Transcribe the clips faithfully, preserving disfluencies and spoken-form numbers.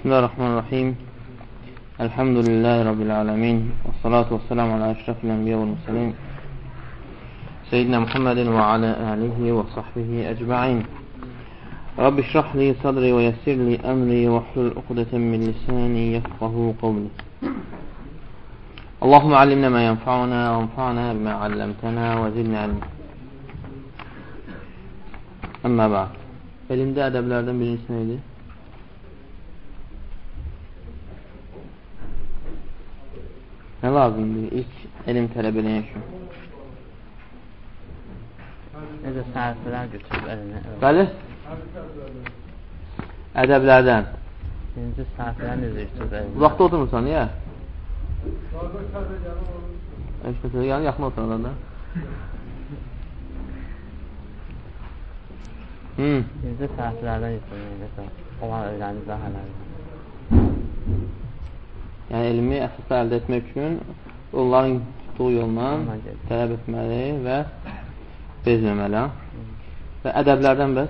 Bismillahirrahmanirrahim. Elhamdülillahi Rabbil alemin. Və salatu və selamu ala əşrafil ənbiyə və müsəlin. Seyyidina Muhammedin və alə alihi və sahbihi əcma'in. Rabbi şrahli sadri və yessirli əmri və hlul uqdeten min lisani yefqahu qavli. Allahumma allimna ma yanfa'una və anfa'na bima 'allamtana və zidna ilma. Amma ba'd. Elmdə ədəblərdən birincisi nə idi? Nə lazımdır ilk elm tələb edən üçün? Necə səhifələr götürüb əlinə? Bəli? Ədəblərdən. Birinci səhifələr necə götürüb əlinə? Uzaqda oturmursan, niyə? Yəni yaxın oturanlar da. Hmm. Birinci səhifələrdən götürməkdə olan öyrənici zahələrdən. Yəni elmi əsasda əldə etmək üçün onların tutduğu yolla tələb etməli və bezməməli. Və ədəblərdən bəs?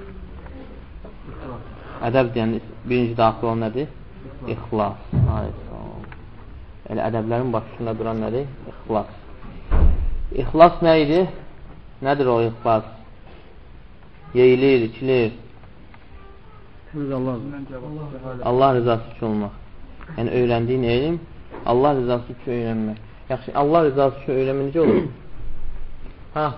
Ədəb deyən birinci daxil olan nədir? İxlas. Elə ədəblərin başında duran nədir? İxlas. İxlas nə idi? Nədir o ixlas? Yeyilir, içilir. Allah rızası üçün olmaq. Yəni öyrəndiyin elm Allah rızası üçün öyrənmək. Yaxşı, Allah rızası üçün öyrənmək necə olur? Ha?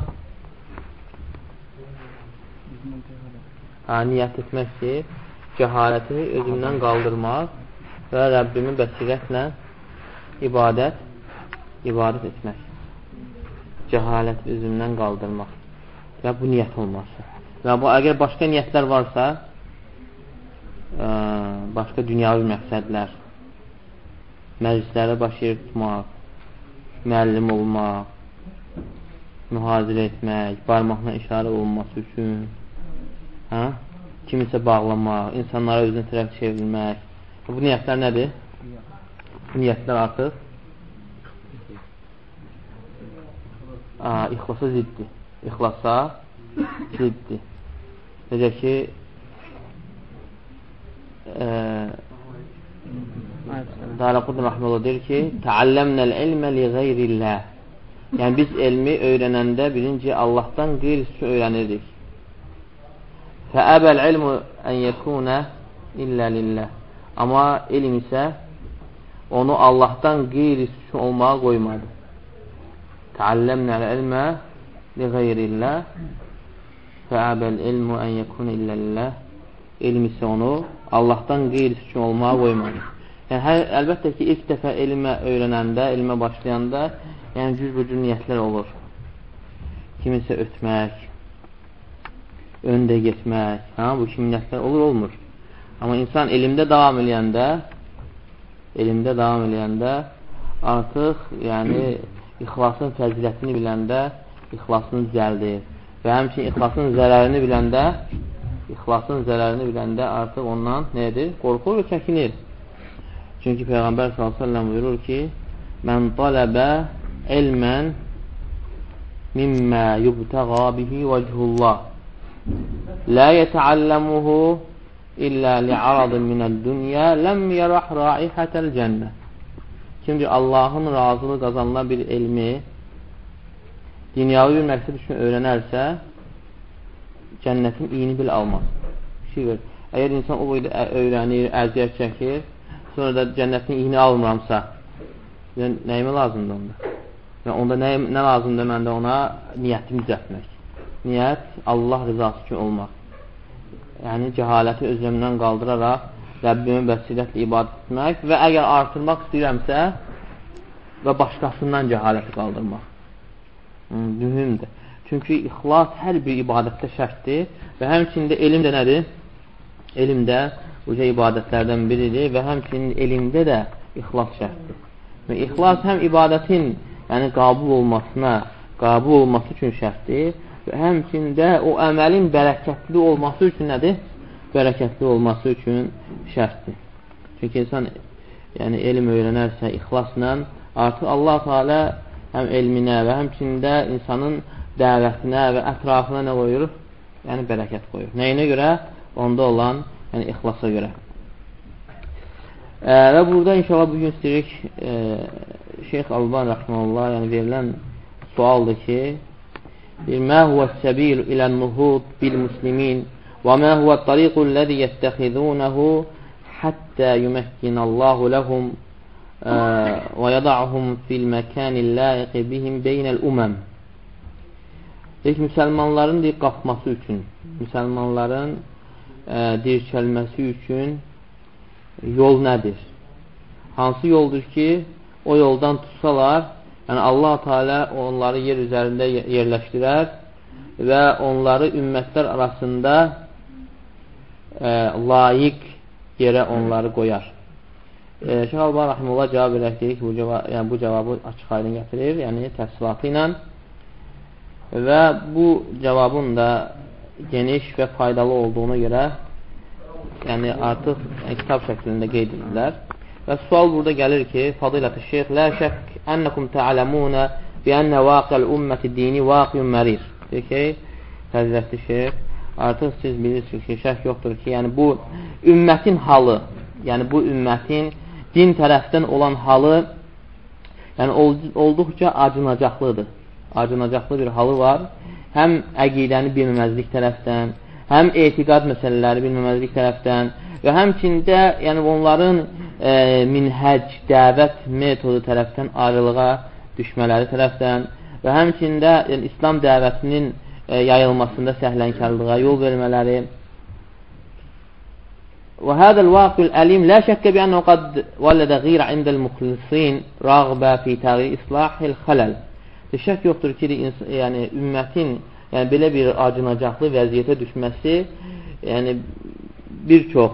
Ha, niyyət etmək ki, cəhaləti özümdən qaldırmaq və Rəbbimi bəsirətlə ibadət ibadət etmək. Cəhaləti özümdən qaldırmaq və bu niyyət olması. Və bu, əgər başqa niyyətlər varsa, ə, başqa dünyavi məqsədlər, məclislərə baş yer tutmaq, müəllim olmaq, mühazirə etmək, barmaqla işarə olunması üçün, hə? Kimisə bağlamaq, insanlara özünə tərəf çevrilmək. Bu niyyətlər nədir? Bu niyyətlər artıq Aa, ixlasa ziddir. İxlasa ziddir. Necə ki, eee Daraqudun Rahmanullah deyir ki, Təalləmnəl ilmə li qeyrilləh. Yəni biz elmi öyrənəndə birinci Allahdan qeyrisi öyrənirdik. Fəəbəl ilmu ən yəkunə illə lilləh. Amma elm isə onu Allahdan qeyrisi üçün olmağa qoymadı. Təalləmnəl ilmə li qeyrilləh. Fəəbəl ilmu ən yəkunə illə lilləh. Elm isə onu Allahdan qeyrisi üçün olmağa qoymadı. Yəni, hər, əlbəttə ki, ilk dəfə elmə öyrənəndə, elmə başlayanda, yəni cüz-bucur niyyətlər olur. Kimisə ötmək, öndə getmək, ha, bu kimi niyyətlər olur, olmur. Amma insan elmdə davam eləyəndə, elmdə davam eləyəndə artıq, yəni, ixlasın fəzilətini biləndə, ixlasını düzəldir. Və həmçin ixlasın zərərini biləndə, ixlasın zərərini biləndə artıq ondan nədir? Qorxur və çəkinir. Çünki Peyğəmbər sallallahu əleyhi və səlləm buyurur ki, "Mən tələbə ilmən mimmə yubtəğa bihi vechullah, la yetəalləmuhu illə li'aradin minəd-dünya, ləm yərah raihətəl cənnə." Kimdir Allahın razılığı qazanılan bir elmi dünyavi bir məqsəd üçün öyrənərsə, cənnətin iyini bil almaz. Şey ver. Əgər insan o boyda öyrənir, əziyyət çəkir, sonra da cənnətin iyini almıramsa, yəni, nəyimə lazımdır onda? Yəni, onda nə, nə lazımdır məndə ona? Niyyətimi düzəltmək. Niyyət, Allah rızası üçün olmaq. Yəni, cəhaləti özümdən qaldıraraq Rəbbimi bəsirətlə ibadət etmək və əgər artırmaq istəyirəmsə və başqasından cəhaləti qaldırmaq. Hmm, mühümdür. Çünki ixlas hər bir ibadətdə şərtdir və həmçində elm də nədir? Elm də uca ibadətlərdən biridir və həmçinin elmdə də ixlas şərtdir. Və ixlas həm ibadətin yəni qabul olmasına, qabul olması üçün şərtdir və həmçində o əməlin bərəkətli olması üçün nədir? Bərəkətli olması üçün şərtdir. Çünki insan yəni elm öyrənərsə ixlasla artıq Allah Teala həm elminə və həmçində insanın dəvətinə və ətrafına nə qoyur? Yəni bərəkət qoyur. Nəyinə görə? Onda olan yəni ixlasa görə. E, və burada inşallah bugün istəyirik e, Şeyx Alban Rəhməlullah yəni verilən sualdır ki mə huvəs-səbil ilən-nuhud bil-muslimin və mə huvət-tariqul-ləzi yəttəxidunəhu həttə yuməkkinəllahu ləhum və yəda'hum fil-məkənil-layiqi bihim beynəl-uməm. İlk müsəlmanların deyib qalxması üçün, müsəlmanların e, dirçəlməsi üçün yol nədir? Hansı yoldur ki, o yoldan tutsalar, yəni Allah Teala onları yer üzərində yerləşdirər və onları ümmətlər arasında e, layiq yerə onları qoyar. E, Şeyx Alban Rəhməlullah cavab verək deyir ki, bu, cavab, yəni, bu cavabı açıq aydın gətirir, yəni təfsilatı ilə və bu cavabın da geniş və faydalı olduğuna görə yəni artıq yəni, kitab şəklində qeyd edirlər. Və sual burada gəlir ki, Fadilə-i Şeyx, lə şək ənəkum tə'ələmunə bi ənə vaqəl ümməti dini vaqiyun mərir. Deyir ki, Fadilə-i Şeyx, artıq siz bilirsiniz ki, şək yoxdur ki, yəni bu ümmətin halı, yəni bu ümmətin din tərəfdən olan halı yəni olduqca acınacaqlıdır. Acınacaqlı bir halı var. Həm əqidəni bilməməzlik tərəfdən, həm etiqad məsələləri bilməməzlik tərəfdən və həmçində yəni onların e, minhəc, dəvət metodu tərəfdən ayrılığa düşmələri tərəfdən və həmçində yəni, İslam dəvətinin e, yayılmasında səhlənkarlığa yol vermələri. وهذا الواقع الأليم لا شك بأنه قد ولد غير عند المخلصين رغبة في تغيير إصلاح الخلل. Şək yoxdur ki, yəni ümmətin yəni belə bir acınacaqlı vəziyyətə düşməsi, yəni bir çox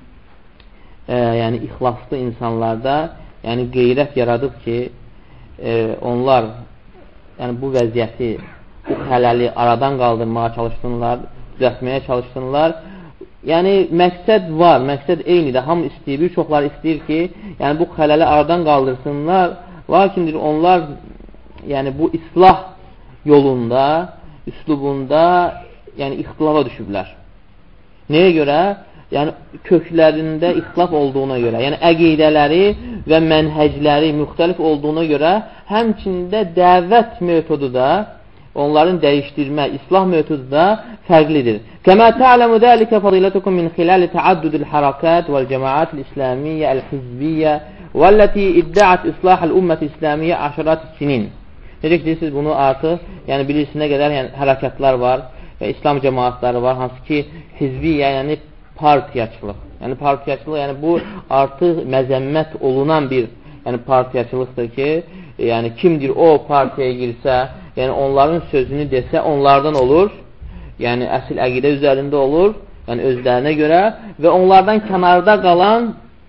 e, yəni ixlaslı insanlarda yəni qeyrət yaradıb ki, e, onlar yəni bu vəziyyəti, bu xələli aradan qaldırmağa çalışsınlar, düzəltməyə çalışsınlar. Yəni məqsəd var, məqsəd eynidir. Hamı istəyir, bir çoxları istəyir ki, yəni bu xələli aradan qaldırsınlar. Lakindir onlar yəni bu islah yolunda, üslubunda yəni ixtilafa düşüblər. Nəyə görə? Yəni köklərində ixtilaf olduğuna görə, yəni əqidələri və mənhəcləri müxtəlif olduğuna görə, həmçində dəvət metodu da onların dəyişdirmə, islah metodu da fərqlidir. Kəmə tə'ləmu dəlikə fadilətukum min xiləli təaddudil hərəkət vəl-cəmaat l-İslamiyyə əl-hizbiyyə vəlləti iddəət islahəl ümmət İslamiyyə əşərat sinin. Necə ki, siz bunu artıq yəni bilirsiniz nə qədər yəni, hərəkətlər var və İslam cəmaatları var, hansı ki hizbiyyə, yəni partiyaçılıq. Yəni partiyaçılıq, yəni bu artıq məzəmmət olunan bir yəni partiyaçılıqdır ki, yəni kimdir o partiyaya girsə, yəni onların sözünü desə onlardan olur, yəni əsl əqidə üzərində olur, yəni özlərinə görə və onlardan kənarda qalan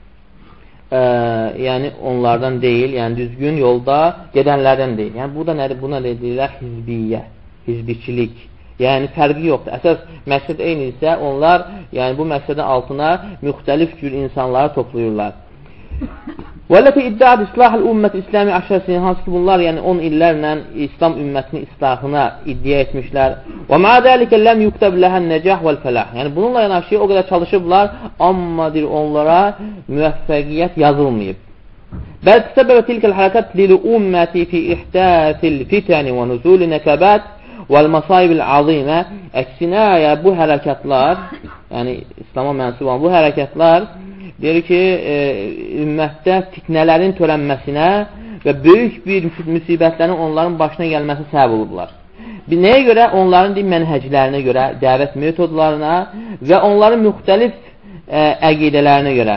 e, yəni onlardan deyil, yəni düzgün yolda gedənlərdən deyil. Yəni bu da nədir? Buna deyirlər hizbiyyə, hizbiçilik. Yəni fərqi yoxdur. Əsas məqsəd eyni isə onlar yəni bu məqsədin altına müxtəlif cür insanları toplayırlar. وَالَّتِي اِدَّعَدْ إِصْلَاحَ الْاُمَّةِ İslami əşrəsinin hansı ki bunlar yəni on illərlə İslam ümmətinin islahına iddia etmişlər. وَمَا ذَلِكَ لَمْ يُكْتَبْ لَهَا النَّجَاحِ وَالْفَلَاحِ Yəni bununla yanaşı o qədər çalışıblar, amma onlara müvəffəqiyyət yazılmayıb. بَلْ تَسَبَّبَ تِلْكَ الْحَرَكَاتِ لِلْاُمَّةِ فِي إِحْدَاثِ الْفِتَنِ وَنُزُولِ نَكَبَاتِ وَالْمَصَائِبِ الْعَظِيمَ Əksinə ya bu hərəkətlər, yəni İslama mənsub olan bu hərəkətlər deyir ki, e, ümmətdə fitnələrin törənməsinə və böyük bir müsibətlərin onların başına gəlməsi səbəb olublar. Bir, nəyə görə? Onların deyil, mənhəclərinə görə, dəvət metodlarına və onların müxtəlif e, əqidələrinə görə.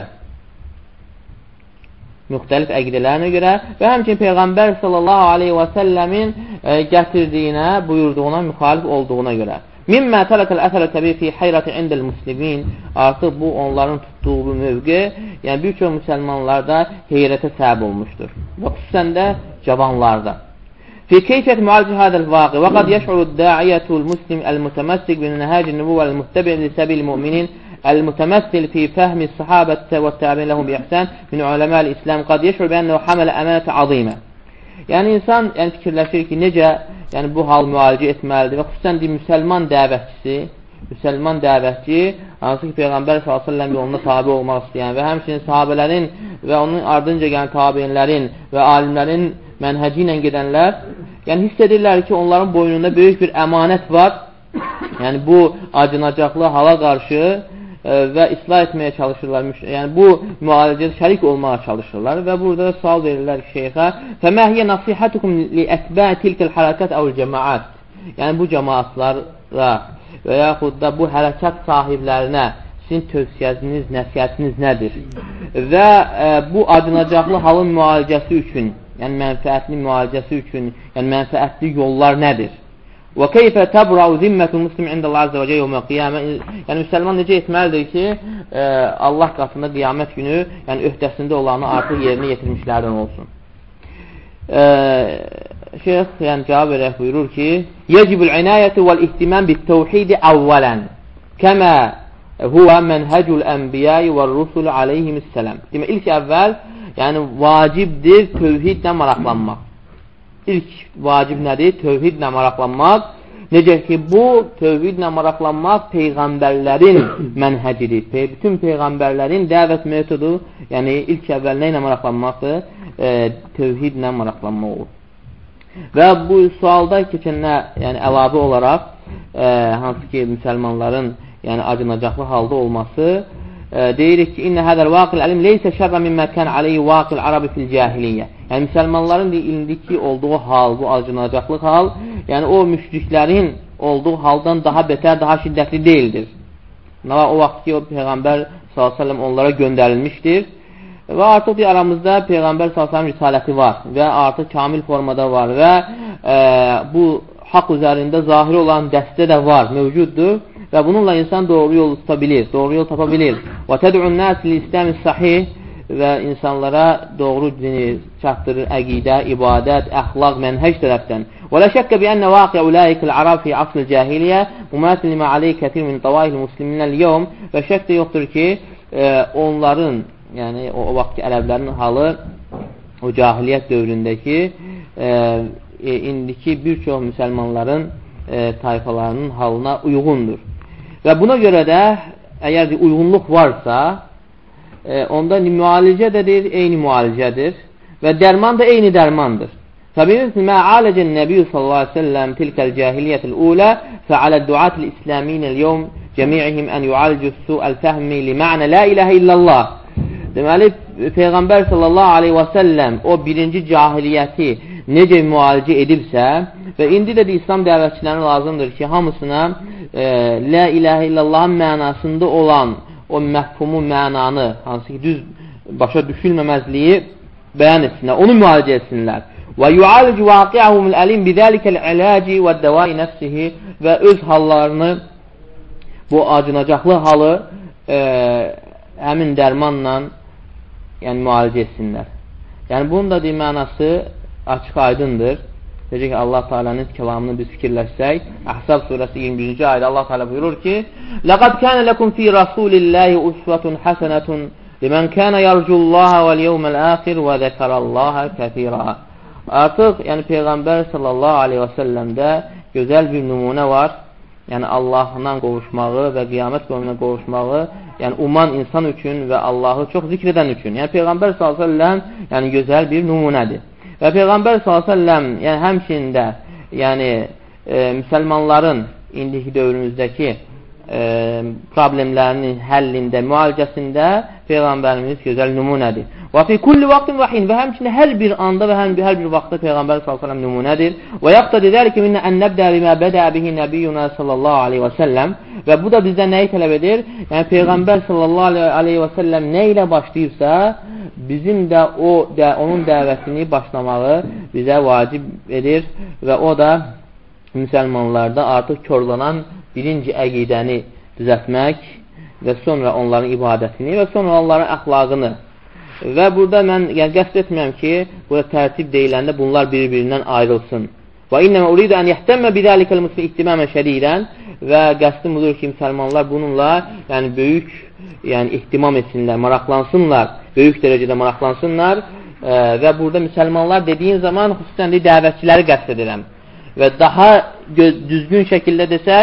Müxtəlif əqidələrinə görə və həmçinin Peyğəmbər sallallahu aleyhi və səlləmin e, gətirdiyinə, buyurduğuna müxalif olduğuna görə. Mimmə tərəkəl əsələ təbii fi hayrəti indəl muslimin artıq bu onların tutduğu bu mövqe, yəni bir çox müsəlmanlarda heyrətə səbəb olmuşdur. Və xüsusən də cavanlarda. Fi keyfiyyət müalicə hədəl vaqi və qad yəş'udu da'iyyətul muslim əl-mütəməssik bin nəhəcin nübü vəl-mühtəbir lisəbil müminin əl-mütəməssil fi fəhmi səhabətə və təbin ləhum bi ihsən min uləməl İslam qad yəş'udu bəyənnəhu hamələ əmənətə azimə. Yəni insan yəni, fikirləşir ki, necə yəni, bu hal müalicə etməlidir və xüsusən deyil, müsəlman dəvətçisi, müsəlman dəvətçi, hansı ki, Peyğəmbər sallallahu əleyhi və səlləm yoluna tabe olmaq istəyən və həmçinin sahabələrin və onun ardınca gələn tabeinlərin və alimlərin mənhəci ilə gedənlər, yəni hiss edirlər ki, onların boynunda böyük bir əmanət var. Yəni bu acınacaqlı hala qarşı e, və islah etməyə çalışırlar. Yəni bu müalicədə şərik olmağa çalışırlar və burada sual verirlər şeyxə: "Fəmə hiyə nasihatukum li etba'i tilkal harakat aw cemaat?" Yəni bu cemaatlara və yaxud da bu hərəkat sahiblərinə sizin tövsiyəniz, nəsihətiniz nədir? Və e, bu acınacaqlı halın müalicəsi üçün, yəni mənfəətli müalicəsi üçün, yəni mənfəətli yollar nədir? Və keyfə təbra'u zimmətul muslim indəllah azza və cəllə yevmə qiyamə. Yəni müsəlman necə etməlidir ki, e, Allah qatında qiyamət günü, yəni öhdəsində olanı artıq yerinə yetirmişlərdən olsun. E, Şeyx yəni cavab verək buyurur ki: "Yecibul inayətu vel ihtimam bit-təvhid əvvələn, kəmə huwa menhecul enbiya'i ve'r-rusul aleyhimisselam." Demək ilk əvvəl yəni vacibdir tövhidlə maraqlanmaq. İlk vacib nədir? Tövhidlə maraqlanmaq. Necə ki, bu tövhidlə maraqlanmaq peyğəmbərlərin mənhəcidir. Bütün peyğəmbərlərin dəvət metodu, yəni ilk əvvəl nə ilə maraqlanmaqdır? E, tövhidlə maraqlanmaq olur. Və bu sualda keçənə yəni əlavə olaraq e, hansı ki, müsəlmanların yəni acınacaqlı halda olması e, deyirik ki, "İnnə hədəl vaqil əlim leysə şərrə mimmə kən aleyhi vaqil arabi fil cahiliyyə." Yəni müsəlmanların indiki olduğu hal, bu acınacaqlı hal, yəni o müşriklərin olduğu haldan daha betər, daha şiddətli deyildir. O vaxt ki, o Peyğəmbər sallallahu əleyhi və səlləm onlara göndərilmişdir və artıq bir aramızda Peyğəmbər sallallahu əleyhi və səlləm risaləti var və artıq kamil formada var və e, bu haqq üzərində zahiri olan dəstə də var, mövcuddur və bununla insan doğru yol tuta bilir, doğru yol tapa bilir. Və təd'un nas lil-islam sahih və insanlara doğru dini çatdırır, əqidə, ibadət, əxlaq, mənhəc tərəfdən. Və la şəkkə bi ənə vaqi ulaikal arab fi asl cahiliyyə mumasil lima alayhi kathir min tawail muslimin al-yawm. Və şəkk də yoxdur ki, e, onların, yəni o, o vaxtki ərəblərin halı o cahiliyyət dövründəki e, e, indiki bir çox müsəlmanların e, tayfalarının halına uyğundur. Və buna görə də əgər uyğunluq varsa, e, onda müalicə dədir, eyni müalicədir və dərman da eyni dərmandır. Fəbimizli mə aləcən Nəbiyyü sallallahu aleyhi ve selləm tilkəl cahiliyyətil ulə fəaləd duatil isləminəl yevm cəmi'ihim ən yualicus su'əl fəhmi li ma'nə la iləhə illallah. Deməli, Peyğəmbər sallallahu aleyhi və səlləm o birinci cahiliyyəti necə müalicə edibsə və indi də İslam dəvətçilərinə lazımdır ki, hamısına e, la iləhə illallahın mənasında olan o məhfumu mənanı, hansı ki, düz başa düşülməməzliyi bəyan etsinlər, onu müalicə etsinlər. Və yualic vaqi'ahumul alim bizəlikəl ilaci və dəvai nəfsihi və öz hallarını, bu acınacaqlı halı e, həmin dərmanla yəni müalicə etsinlər. Yəni bunun da deyil mənası açıq aydındır. Necə ki, Allah Teala'nın kəlamını biz fikirləşsək, Əhzab surəsi iyirmi birinci ayədə Allah Teala buyurur ki: "Laqad kana lakum fi rasulillahi uswatun hasanatun limen kana yarjullaha vel yevmel ahir ve zekarallaha kəsira." Artıq yəni Peyğəmbər sallallahu aleyhi və səlləmdə gözəl bir nümunə var. Yəni Allahla qovuşmağı və qiyamət gününə qovuşmağı, yəni uman insan üçün və Allahı çox zikr edən üçün. Yəni Peyğəmbər sallallahu aleyhi və səlləm yəni gözəl bir nümunədir. Və Peyğəmbər sallallahu əleyhi və səlləm yəni həmçində yəni e, müsəlmanların indiki dövrümüzdəki e, problemlərinin həllində, müalicəsində Peyğəmbərimiz gözəl nümunədir. Və fi kulli vaqtin və hin və həmçində hər bir anda və hər bir, hər bir vaxtda Peyğəmbər sallallahu əleyhi və səlləm nümunədir. Və yaqtadi zəlikə minnə ən nəbdə bimə bədə bihi nəbiyyuna sallallahu əleyhi və səlləm və bu da bizdən nəyi tələb edir? Yəni Peyğəmbər sallallahu əleyhi və səlləm nə ilə başlayıbsa, bizim də o də onun dəvətini başlamağı bizə vacib edir və o da müsəlmanlarda artıq körlanan birinci əqidəni düzəltmək və sonra onların ibadətini və sonra onların əxlaqını. Və burada mən yəni qəsd etmirəm ki, burada tərtib deyiləndə bunlar bir-birindən ayrılsın. Və innəmə uridu ən yəhtəmmə bidəlikəl muslim ihtimamə şədidən və qəsdim budur ki, müsəlmanlar bununla yəni böyük yəni ihtimam etsinlər, maraqlansınlar, böyük dərəcədə maraqlansınlar e, və burada müsəlmanlar dediyin zaman xüsusən də dəvətçiləri qəsd edirəm. Və daha düzgün şəkildə desək,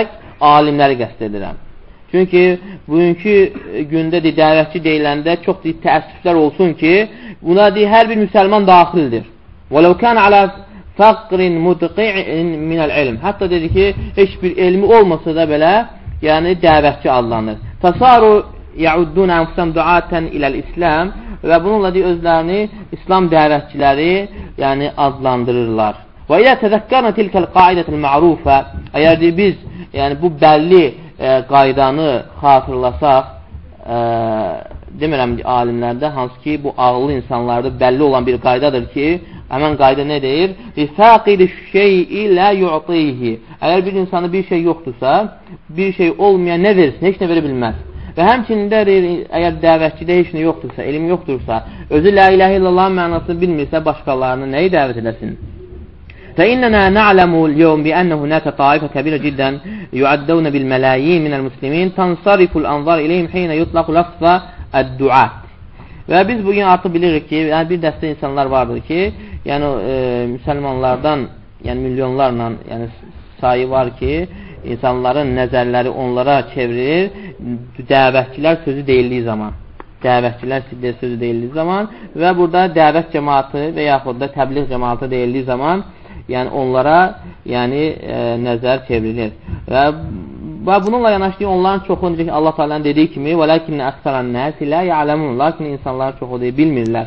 alimləri qəsd edirəm. Çünki bugünkü gündə de, dəvətçi deyiləndə çox de, təəssüflər olsun ki, buna de, hər bir müsəlman daxildir. وَلَوْ كَانَ عَلَى فَقْرٍ مُدْقِعٍ مِنَ الْعِلْمِ Hətta dedi ki, heç bir elmi olmasa da belə, yəni dəvətçi adlanır. تَصَارُ يَعُدُّونَ أَنْفُسَهُمْ دُعَاةً إِلَى الْإِسْلَامِ Və bununla de, özlərini İslam dəvətçiləri yəni, adlandırırlar. وَإِذَا تَذَكَّرْنَ تِلْكَ الْقَاعِدَةِ الْمَعْرُوفَ Əgər de, biz yəni, bu bəlli e, qaydanı xatırlasaq, e, demirəm ki, alimlərdə, hansı ki, bu ağıllı insanlarda bəlli olan bir qaydadır ki, həmən qayda nə deyir? فَاقِدِ الشَّيْءِ لَا يُعْطِيهِ Əgər bir insanda bir şey yoxdursa, bir şey olmayan nə verirsin? Heç nə verə bilməz. Və həmçində deyir, əgər dəvətçidə heç nə yoxdursa, elm yoxdursa, özü la ilahe illallah mənasını bilmirsə, başqalarını nəyi dəvət edəsin? فإننا نعلم اليوم بأن هناك طائفة كبيرة جدا يعدون بالملايين من المسلمين تنصرف الأنظار إليهم حين يطلق لفظ الدعاء Və biz bugün artıq bilirik ki, yəni bir dəstə insanlar vardır ki, yəni e, müsəlmanlardan, yəni milyonlarla yəni sayı var ki, insanların nəzərləri onlara çevrilir, dəvətçilər sözü deyildiyi zaman. Dəvətçilər sözü deyildiyi zaman və burada dəvət cəmaatı və yaxud da təbliğ cəmaatı deyildiyi zaman yəni onlara yəni e, nəzər çevrilir. Və, və bununla yanaşı onların çoxu necə ki Allah Teala'nın dediyi kimi "Velakinne aksaran nasi la ya'lamun" lakin insanlar çoxu deyə bilmirlər.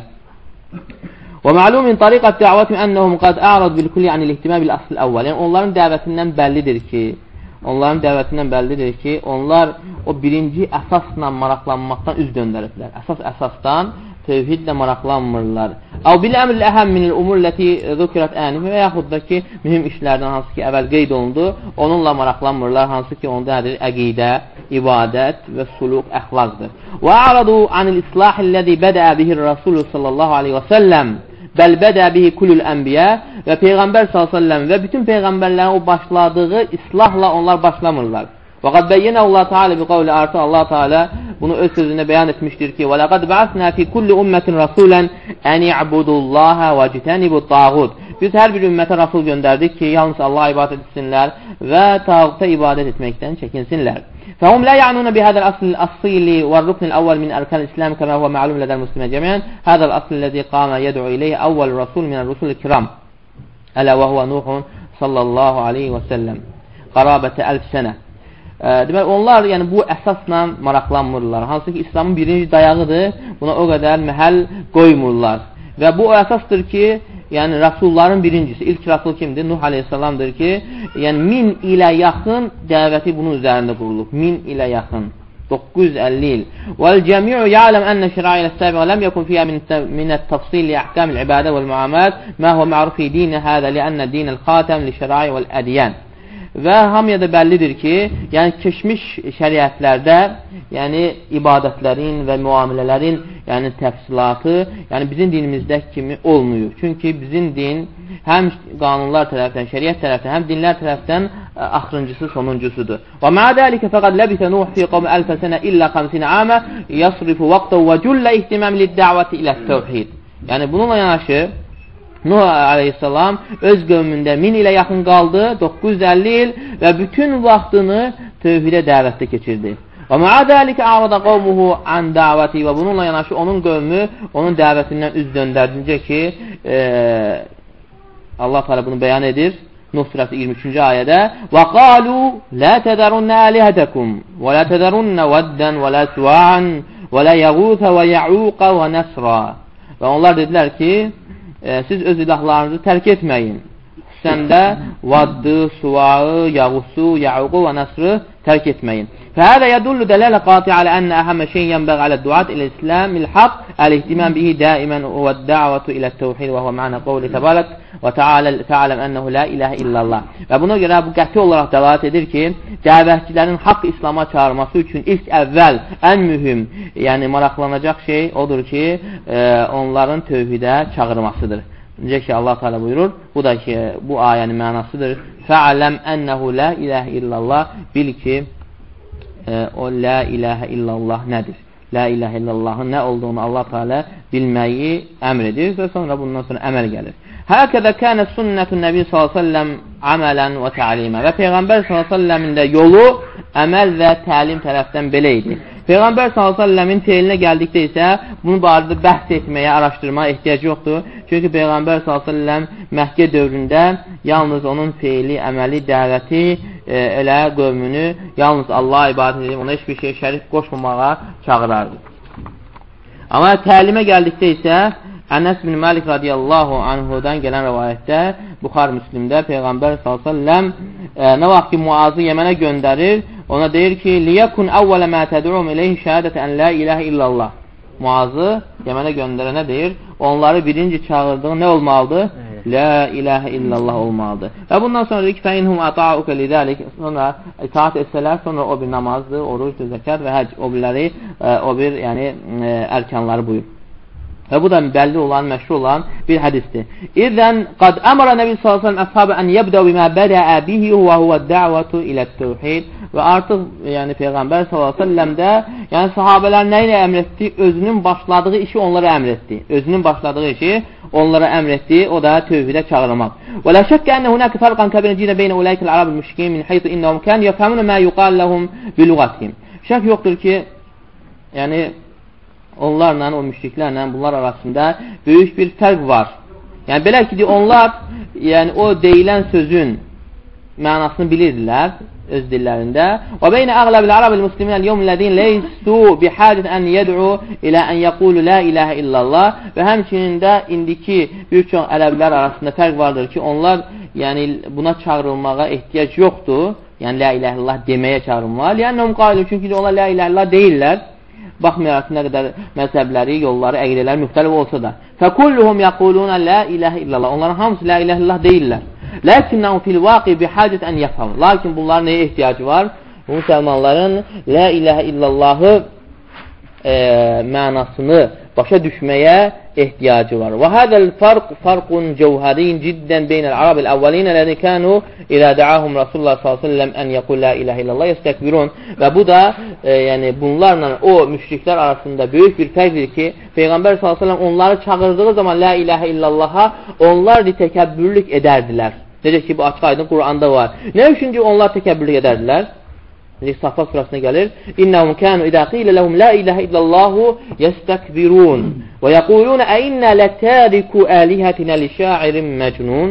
Və ma'lum min tariqat da'vati annahum qad a'rad bil kulli anil ihtimam bil asl al-awwal. Yəni onların dəvətindən bəllidir ki, onların dəvətindən bəllidir ki, onlar o birinci əsasla maraqlanmaqdan üz döndəriblər. Əsas əsasdan tevhidlə maraqlanmırlar. Əv bil əmril əhəm minil umur ləti zükürət ənifə və yaxud da ki, mühüm işlərdən hansı ki, əvvəl qeyd olundu, onunla maraqlanmırlar, hansı ki, onda nədir? Əqidə, ibadət və suluq, əxlaqdır. Və a'radu anil islahilləzi bədə bihir Rasulü sallallahu aleyhi və səlləm bəl bədə bihi kulul ənbiyə və Peyğəmbər sallallahu aleyhi və səlləm və bütün Peyğəmbərlərin o başladığı islahla onlar başlamırlar. Və qad bəyyənə Allah Teala bi qavli artıq Allah Teala bunu öz sözündə bəyan etmişdir ki: "Və laqad ba'asna fi kulli ummetin rasulan an ya'budullaha və yectanibu tağut." Biz hər bir ümmətə rasul göndərdik ki, yalnız Allah'a ibadət etsinlər və tağuta ibadət etməkdən çəkinsinlər. فهم لا يعنون بهذا الأصل الأصيل والركن الأول من أركان الإسلام كما هو معلوم لدى المسلمين جميعا هذا الأصل الذي قام يدعو إليه أول رسول من الرسل الكرام ألا وهو نوح صلى الله عليه وسلم قرابة ألف سنة. Demək, onlar yəni, bu əsasla maraqlanmırlar. Hansı ki, İslamın birinci dayağıdır, buna o qədər məhəl qoymurlar. Və bu o əsasdır ki, yəni Rasulların birincisi, ilk Rasul kimdir? Nuh aleyhissalamdır ki, yəni min ilə yaxın dəvəti bunun üzərində qurulub. Min ilə yaxın. doqquz yüz əlli il. وَالْجَمِيعُ يَعْلَمْ أَنَّ شَرَائِعَ السَّابِقَةَ لَمْ يَكُنْ فِيهَا مِنَ التَّفْصِيلِ لِأَحْكَامِ الْعِبَادَةِ وَالْمُعَامَلَاتِ مَا هُوَ مَعْرُوفٌ فِي دِينِ هَذَا لِأَنَّ الدِّينَ الْخَاتَمُ لِلشَّرَائِعِ وَالْأَدْيَانِ Və hamıya da bəllidir ki, yəni keçmiş şəriətlərdə, yəni ibadətlərin və müamilələrin yəni təfsilatı, yəni bizim dinimizdə kimi olmuyor. Çünki bizim din həm qanunlar tərəfdən, şəriət tərəfdən, həm dinlər tərəfdən axırıncısı, sonuncusudur. Və mə dəlikə fəqad ləbitə Nuh fi qavmi əlfə sənə illə xəmsinə əmə yasrifu vaqtəv və cüllə ihtimam lid-dəvəti ilə təvhid. Yəni bununla yanaşı Nuh aleyhissalam öz qövmündə min ilə yaxın qaldı, doqquz yüz əlli il və bütün vaxtını tövhidə dəvətdə keçirdi. Və mə'ədəlikə a'rada qavmuhu an dəvəti və bununla yanaşı onun qövmü onun dəvətindən üz döndərdincə ki, e, Allah Teala bunu bəyan edir. Nuh surəsi iyirmi üçüncü ayədə və qalu la tədərunnə əlihətəkum və la tədərunnə vəddən və la suvan və la yəğuthə və yəuqə və nəsra və onlar dedilər ki, E, siz öz ilahlarınızı tərk etməyin. Xüsusən də Vaddı, Suvağı, Yağusu, Ya'uqu və Nəsrı tərk etməyin. Fəhədə yədullu dələlə qati alə ənə əhəmmə şeyin yənbəq alə duat ilə İslamil haq əl-ihtimam bihi daimən və dəvətu ilə təvhid və huvə mənə qavli təbalək və təaləm ənəhu la iləhə illallah. Və buna görə bu qəti olaraq dəlalət edir ki, dəvətçilərin haqq İslama çağırması üçün ilk əvvəl ən mühüm, yəni maraqlanacaq şey odur ki, e, onların tövhidə çağırmasıdır. Necə ki Allah Teala buyurur, bu da ki bu ayənin mənasıdır. Fə'aləm ənəhu la iləhə illallah, bil ki e, o la iləhə illallah nədir? La iləhə illallahın nə olduğunu Allah Teala bilməyi əmr edir və sonra bundan sonra əməl gəlir. Həkədə kənə sünnətun Nəbi sallallahu əleyhi və səlləm əmələn və təlimə. Və Peyğəmbər sallallahu əleyhi və səlləmin də yolu əməl və təlim tərəfdən belə idi. Peyğəmbər sallallahu əleyhi və səlləmin feilinə gəldikdə isə bunu barədə bəhs etməyə, araşdırmaya ehtiyac yoxdur. Çünki Peyğəmbər sallallahu əleyhi və səlləm Məkkə dövründə yalnız onun feili, əməli, dəvəti e, elə qövmünü yalnız Allah'a ibadət edib, ona heç bir şey şərik qoşmamağa çağırardı. Amma təlimə gəldikdə isə Ənəs bin Malik radiyallahu anhudan gələn rəvayətdə Buxar Müslimdə Peyğəmbər sallallahu əleyhi və səlləm e, nə vaxt ki Muazı Yəmənə göndərir, ona deyir ki, liyəkun əvvələ mə təd'um ileyhi şəhadətə ən la ilahə illallah. Muazı Yəmənə göndərənə deyir, onları birinci çağırdığı nə olmalıdır? La ilahə illallah olmalıdır. Və bundan sonra deyir ki, fəinhum ata'uka lidalik, sonra itaat etsələr, sonra o bir namazdır, orucdur, zəkat və həc, o birləri, e, o bir yəni e, ərkanları buyur. Və bu da bəlli olan, məşhur olan bir hədisdir. İzən qad əmara Nəbi sallallahu əleyhi və səlləm əshabə ən yəbdəu bimə bədəə bihi və huvə dəvətu ilə təvhid. Və artıq yəni Peyğəmbər sallallahu əleyhi və səlləm də yəni sahabələr nə ilə əmr etdi? Özünün başladığı işi onlara əmr etdi. Özünün başladığı işi onlara əmr etdi, o da tövhidə çağırmaq. Və la şəkkə ənə hunəkə fərqan kəbirəciyyə beynə uləykəl ərəbil müşrikin min haythu innəhum kan yefhamun ma yuqal lahum bi lughatihim. Şək yoxdur ki, yəni onlarla, o müşriklərlə bunlar arasında böyük bir fərq var. Yəni, belə ki, onlar yəni, o deyilən sözün mənasını bilirdilər öz dillərində. Və beynə əqləbil ərəbil muslimin əl-yevmləzin leysu bihadət ən yəd'u ilə ən yəqulu la ilahə illallah. Və həmçinin də indiki bir çox ərəblər arasında fərq vardır ki, onlar yəni, buna çağırılmağa ehtiyac yoxdur. Yəni, la ilahə illallah deməyə çağırılmağa. Yəni, çünki onlar la ilahə illallah deyirlər. Baxmayaraq nə qədər məzhəbləri, yolları, əqidələri müxtəlif olsa da. Fəkulluhum yəquluna la ilahə illallah. Onların hamısı la ilahə illallah deyirlər. Lakinnahum fil vaqi bihacət ən yəfham. Lakin bunların nəyə ehtiyacı var? Bu müsəlmanların la ilahə illallahı e, mənasını başa düşməyə ehtiyacı var. Və hədəl farq farqun cəvhərin ciddən beynəl ərəbil əvvəlinə ləzi kənu ilə dəahum Rasulullah sallallahu əleyhi və səlləm ən yəqul la ilahə illallah yəstəkbirun. Və bu da e, yəni bunlarla o müşriklər arasında böyük bir fərqdir ki, Peyğəmbər sallallahu əleyhi və səlləm onları çağırdığı zaman la ilahə illallaha onlar təkəbbürlük edərdilər. Necə ki, bu açıq aydın Quranda var. Nə üçün ki, onlar təkəbbürlük edərdilər? Safa surasına gəlir. İnnəhum kənu idə qilə ləhum la ilahə illallahu yəstəkbirun və yəqulun əinnə lətəriku əlihətinə li şairin məcnun.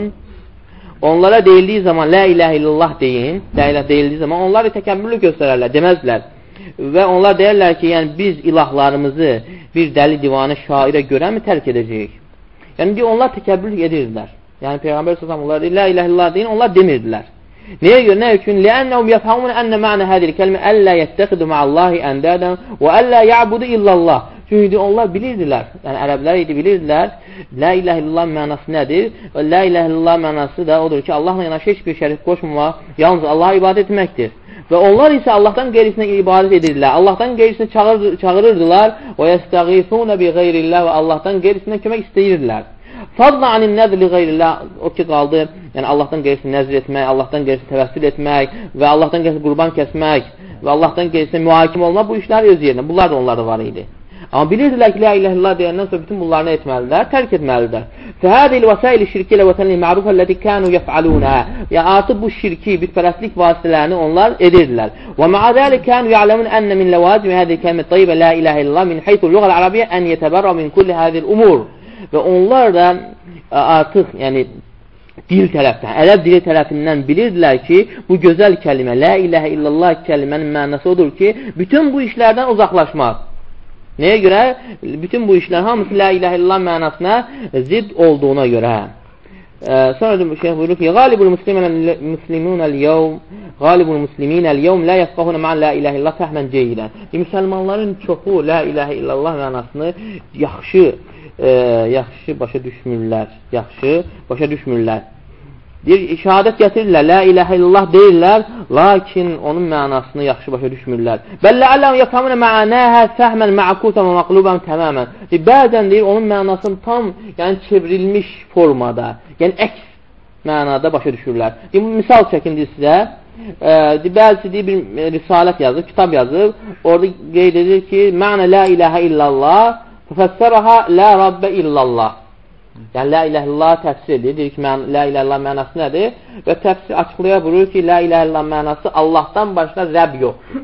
Onlara deyildiyi zaman la ilahə illallah deyin, la ilahə deyildiyi zaman onlar təkəbbürlük göstərərlər, deməzlər. Və onlar deyərlər ki, yəni biz ilahlarımızı bir dəli divanə şairə görə mi tərk edəcəyik? Yəni onlar təkəbbürlük edirdilər. Yəni Peyğəmbər sallallahu əleyhi və səlləm onlar deyir, la ilahə illallah deyin, onlar demirdilər. Nəyə görə? Nə üçün? Ləənnəhum yəfhamun ənə mə'nə hədil kəlmə əllə yəttəxidu ma'allahi əndədən və əllə ya'budu illallah. Çünki onlar bilirdilər, yəni ərəblər idi bilirdilər, la ilahə illallah mənası nədir? Və la ilahə illallah mənası da odur ki, Allahla yanaşı heç bir şərik qoşmamaq, yalnız Allaha ibadət etməkdir. Və onlar isə Allahdan qeyrisinə ibadət edirlər. Allahdan qeyrisinə çağır, çağırırdılar və yəstəğisunə bi qeyrillah və Allahdan qeyrisinə kömək istəyirdilər. Fadla anin nəzli qeyrillah, o ki qaldı, yəni Allahdan qeyrisinə nəzr etmək, Allahdan qeyrisinə təvəssül etmək və Allahdan qeyrisinə qurban kəsmək və Allahdan qeyrisinə mühakim olmaq, bu işlər öz yerinə, bunlar da onlarda var idi. Amma bilirdilər ki, la ilahə illallah deyəndən sonra bütün bunları nə etməlidirlər? Tərk etməlidirlər. Fəhədil vəsail-i şirki ilə vətənli ma'rufə ləti kənu yəf'alunə. Yəni artıq bu şirki, bütpərəstlik vasitələrini onlar edirdilər. Və ma'adəli kənu ya'ləmun ənə min ləvacimi hədil kəlimət tayyibə la ilahə illallah min heytu lüğəl ərabiyyə ən yətəbərra min kulli hədil umur. Və onlar da artıq yəni dil tərəfdən, ərəb dili tərəfindən bilirdilər ki, bu gözəl kəlimə, la ilahə illallah kəlimənin mənası odur ki, bütün bu işlərdən uzaqlaşmaq. Nəyə görə? Bütün bu işlər hamısı la ilahə illallah mənasına zid olduğuna görə. Ee, sonra da şeyh buyurur ki, Qalibul musliminəl-yevm Qalibul musliminəl-yevm la yəfqahuna ma'an la ilahə illallah fəhmən ceyidən. Müsəlmanların çoxu la ilahə illallah mənasını yaxşı E, yaxşı başa düşmürlər, yaxşı başa düşmürlər. Deyir, şəhadət gətirirlər, la ilahə illallah deyirlər, lakin onun mənasını yaxşı başa düşmürlər. Bəllə əlləhu yəfəmunə mə'anəhə fəhmən mə'akutən və məqlubən təməmən. Deyir, bəzən deyir, onun mənasını tam yəni çevrilmiş formada, yəni əks mənada başa düşürlər. Deyir, misal çəkin deyir sizə, e, deyir, bəzi deyir, bir risalət yazır, kitab yazır, orada qeyd edir ki, mə'nə la ilahə illallah Fəssərəha la rabbə illallah. Yəni, la ilahe illallah təfsir edir. Deyir ki, la ilahe illallah mənası nədir? Və təfsir açıqlaya buyurur ki, la ilahe illallah mənası Allahdan başqa Rəbb yoxdur.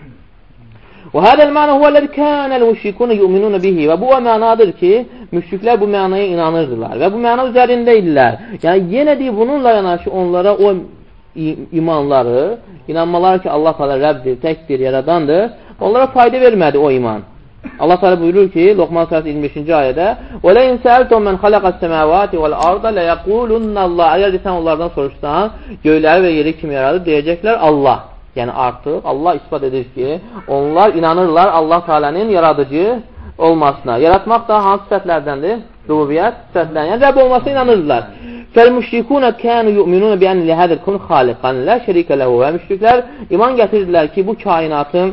Və hədəl mənə huvəllədi kənəl müşrikunə yu'minunə bihi. Və bu o mənadır ki, müşriklər bu mənaya inanırdılar və bu məna üzərində idilər. Yəni, yenə deyir, bununla yanaşı onlara o imanları, inanmaları ki, Allah Teala Rəbbdir, təkdir, yaradandır, onlara fayda vermədi o iman. Allah Teala buyurur ki, Loqman Suresi iyirmi beşinci ayədə Və ləyin səəltum mən xaləqəs səməvati vəl-arda ləyəqulunnallah. Əgər sən onlardan soruşsan, göyləri və yeri kim yaradır? Deyəcəklər Allah. Yəni artıq Allah ispat edir ki, onlar inanırlar Allah Teala'nın yaradıcı olmasına. Yaratmaq da hansı sifətlərdəndir? Rububiyyət sifətlərindən. Yəni Rəbb olmasına inanırlar. Fəl-müşrikunə kənu yu'minunə bi'ən lihədil kun xaliqan lə şərikə ləhu. Və müşriklər iman gətirdilər ki, bu kainatın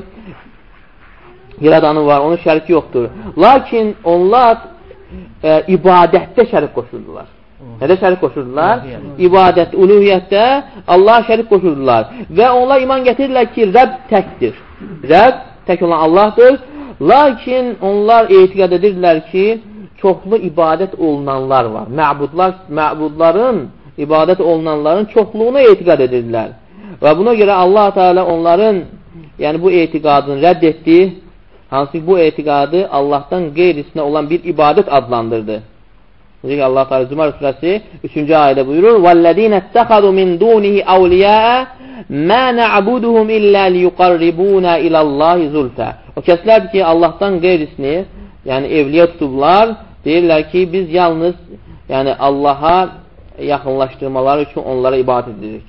yaradanı var, onun şəriki yoxdur. Lakin onlar e, ibadətdə şərik qoşurdular. Nədə şərik qoşurdular? İbadət, uluhiyyətdə Allaha şərik qoşurdular. Və onlar iman gətirirlər ki, Rəbb təkdir. Rəbb tək olan Allahdır. Lakin onlar etiqad edirlər ki, çoxlu ibadət olunanlar var. Məbudlar, məbudların, ibadət olunanların çoxluğuna etiqad edirlər. Və buna görə Allah Teala onların yəni bu etiqadını rədd etdi. Hansı bu etiqadı Allahdan qeyrisinə olan bir ibadət adlandırdı. Çünki Allah Teala Zümar surəsi üçüncü ayədə buyurur: "Vallazina ittaxadu min dunihi awliya ma na'buduhum illa liyuqarribuna ilallahi zulfa." O kəslər ki, Allahdan qeyrisini, yəni evliya tutublar, deyirlər ki, biz yalnız yəni Allaha yaxınlaşdırmaları üçün onlara ibadət edirik.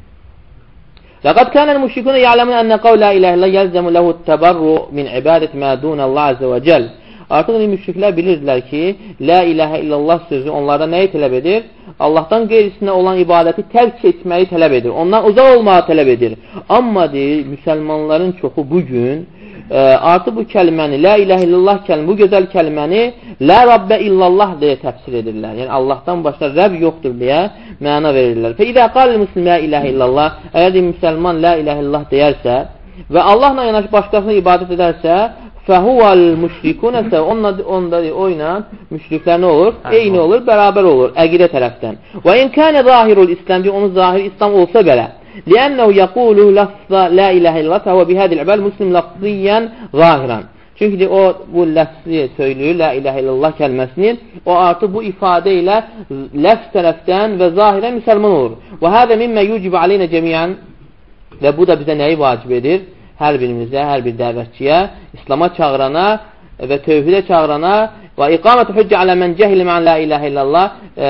لقد كان المشركون يعلمون أن قول لا إله إلا الله يلزم له التبرؤ من عبادة ما دون الله عز وجل. Artıq müşriklər bilirdilər ki, la ilahe illallah sözü onlardan nəyi tələb edir? Allahdan qeyrisinə olan ibadəti tərk etməyi tələb edir. Ondan uzaq olmağı tələb edir. Amma deyir, müsəlmanların çoxu bugün e, artıq bu kəlməni, la ilahe illallah kəlməni, bu gözəl kəlməni la rabbə illallah deyə təfsir edirlər. Yəni Allahdan başqa Rəbb yoxdur deyə məna verirlər. Fə idə qalil muslim la ilahe illallah, əgər deyir, müsəlman la ilahe illallah deyərsə və Allahla yanaşı başqasına ibadət edərsə, fəhuval müşrikunəsə, onda o ilə müşriklər nə olur? Eyni olur, bərabər olur, əqidə tərəfdən. Və in kənə zahirul İslam, onun zahir İslam olsa belə, liənnəhu yəqulu lafza la ilahe illallah fəhvə bihədil əbəl muslim lafziyyən zahiran. Çünki o, bu ləfzi söylüyür, la ilahe illallah kəlməsini, o artıq bu ifadə ilə ləfz tərəfdən və zahirən müsəlman olur. Və hədə mimmə yucib aleynə cəmiyyən, və bu da bizə nəyi vacib edir? Hər birimizə, hər bir dəvətçiyə, İslama çağırana və tövhidə çağırana və iqamətü hüccə alə mən cəhili mən la ilahe illallah e,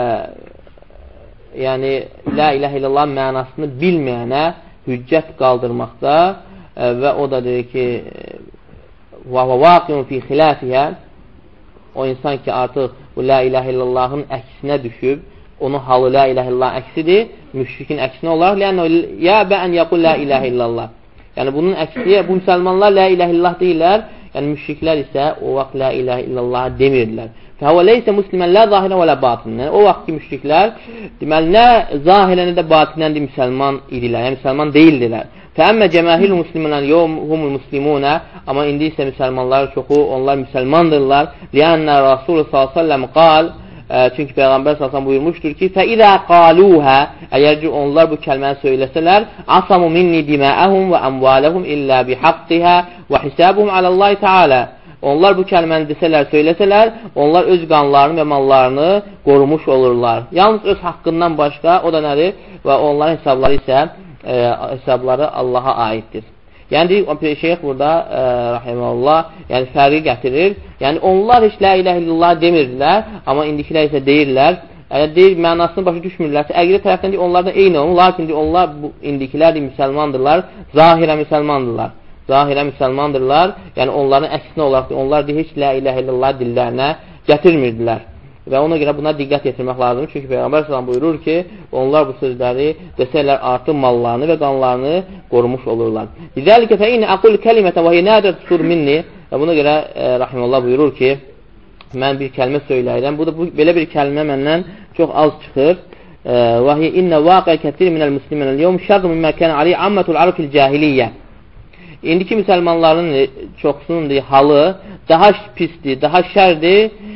yəni la ilahe illallah mənasını bilməyənə hüccət qaldırmaqda e, və o da deyir ki və vaqiyun fi xilafiyyə, o insan ki artıq bu la ilahe illallahın əksinə düşüb, onun halı la ilahe illallah əksidir, müşrikin əksinə olaraq ya bən yəqul la ilahe illallah. Yəni bunun əksiyə, bu müsəlmanlar la ilahe illallah deyirlər, yəni müşriklər isə o vaxt la ilahe illallah demirdilər. Fəhəvə leysə muslimən la zahirən və la batinən. O vaxt ki müşriklər deməli nə zahirən də batinən də müsəlman idilər, yəni müsəlman deyildilər. Fəəmmə cəmahil musliminən humul muslimunə, amma indi isə müsəlmanlar çoxu, onlar müsəlmandırlar. Liənnə Rasulü sallallahu aleyhi ve sellem qal, çünki Peyğəmbər sallallahu buyurmuşdur ki, fəidə qaluhə, əgər ki onlar bu kəlməni söyləsələr, asamu minni diməəhum və əmvaləhum illə bihaqdihə və hisabuhum aləllahi teala. Onlar bu kəlməni desələr, söyləsələr, onlar öz qanlarını və mallarını qorumuş olurlar. Yalnız öz haqqından başqa, o da nədir? Və onların hesabları isə e, hesabları Allaha aiddir. Yəni, şeyh burada, e, rahiməllah, yəni fərqi gətirir. Yəni, onlar heç la ilahe illallah demirdilər, amma indikilər isə deyirlər. Əgər deyir, mənasını başa düşmürlərsə, əqidə tərəfdən deyir, onlardan eyni olun, lakin deyir, onlar, bu, indikilər deyir, müsəlmandırlar, zahirə müsəlmandırlar. Zahirə müsəlmandırlar, yəni onların əksinə olaraq, onlar deyir, heç la ilahe illallah dillərinə gətirmirdilər. Və ona görə buna diqqət yetirmək lazımdır. Çünki Peyğəmbər sallallahu buyurur ki, onlar bu sözləri desələr artıq mallarını və qanlarını qorumuş olurlar. Bizəlikə fəinə aqul kəlimətə və hiyənadır tutur minni. Və buna görə e, rahiməllah buyurur ki, mən bir kəlmə söyləyirəm. Bu da bu, belə bir kəlmə məndən çox az çıxır. Və hiyə innə vaqə kətir minəl musliminəl yevm şərru mimmə kənə aleyh ammətul arifil cahiliyyə. İndiki müsəlmanların çoxsunun halı daha pisdir, daha şərdir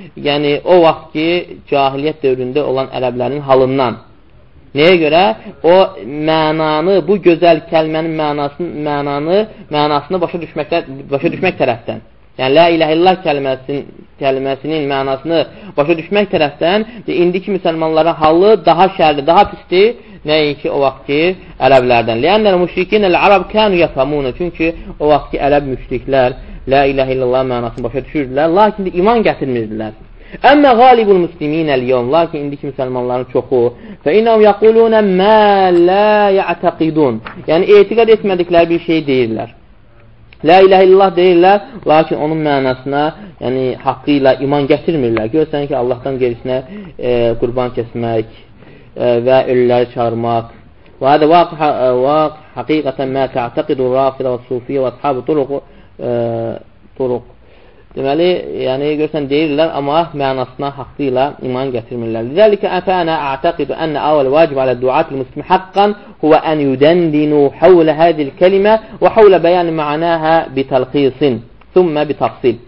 yəni o vaxt ki, cahiliyyət dövründə olan ərəblərin halından. Nəyə görə? O mənanı, bu gözəl kəlmənin mənasını, mənanı, mənasını başa düşməkdə, başa düşmək tərəfdən. Yəni, la ilahe illallah kəlməsinin, kəlməsinin mənasını başa düşmək tərəfdən indiki müsəlmanların halı daha şərli, daha pisdir, nəinki o vaxt ki, ərəblərdən. Lənnəl müşrikin əl-ərəb kənu yəfəmunə. Çünki o vaxt ki, ərəb müşriklər la ilahe illallah mənasını başa düşürdülər, lakin də iman gətirmirdilər. Əmmə qalibul muslimin əl-yom, lakin indiki müsəlmanların çoxu fə innəhum yəqulunə mə la ya'təqidun. Yəni, etiqad etmədikləri bir şey deyirlər. La ilahe illallah deyirlər, lakin onun mənasına, yəni haqqı ilə iman gətirmirlər. Görsən ki, Allahdan gerisinə e, qurban kəsmək e, və ölüləri çağırmaq. Və hədə vaqh həqiqətən mə tə'təqidu rafidə və sufiyyə və əshabı turuq e, turuq. Deməli, yəni görsən deyirlər, amma mənasına haqqı ilə iman gətirmirlər. Lizalikə əfənə a'taqidu ənə avəl vacib alə duatil muslim haqqan huvə ən yudəndinu havlə hədil kəlimə və havlə bəyan mə'anəhə bitəlqisin, thümmə bitafsil.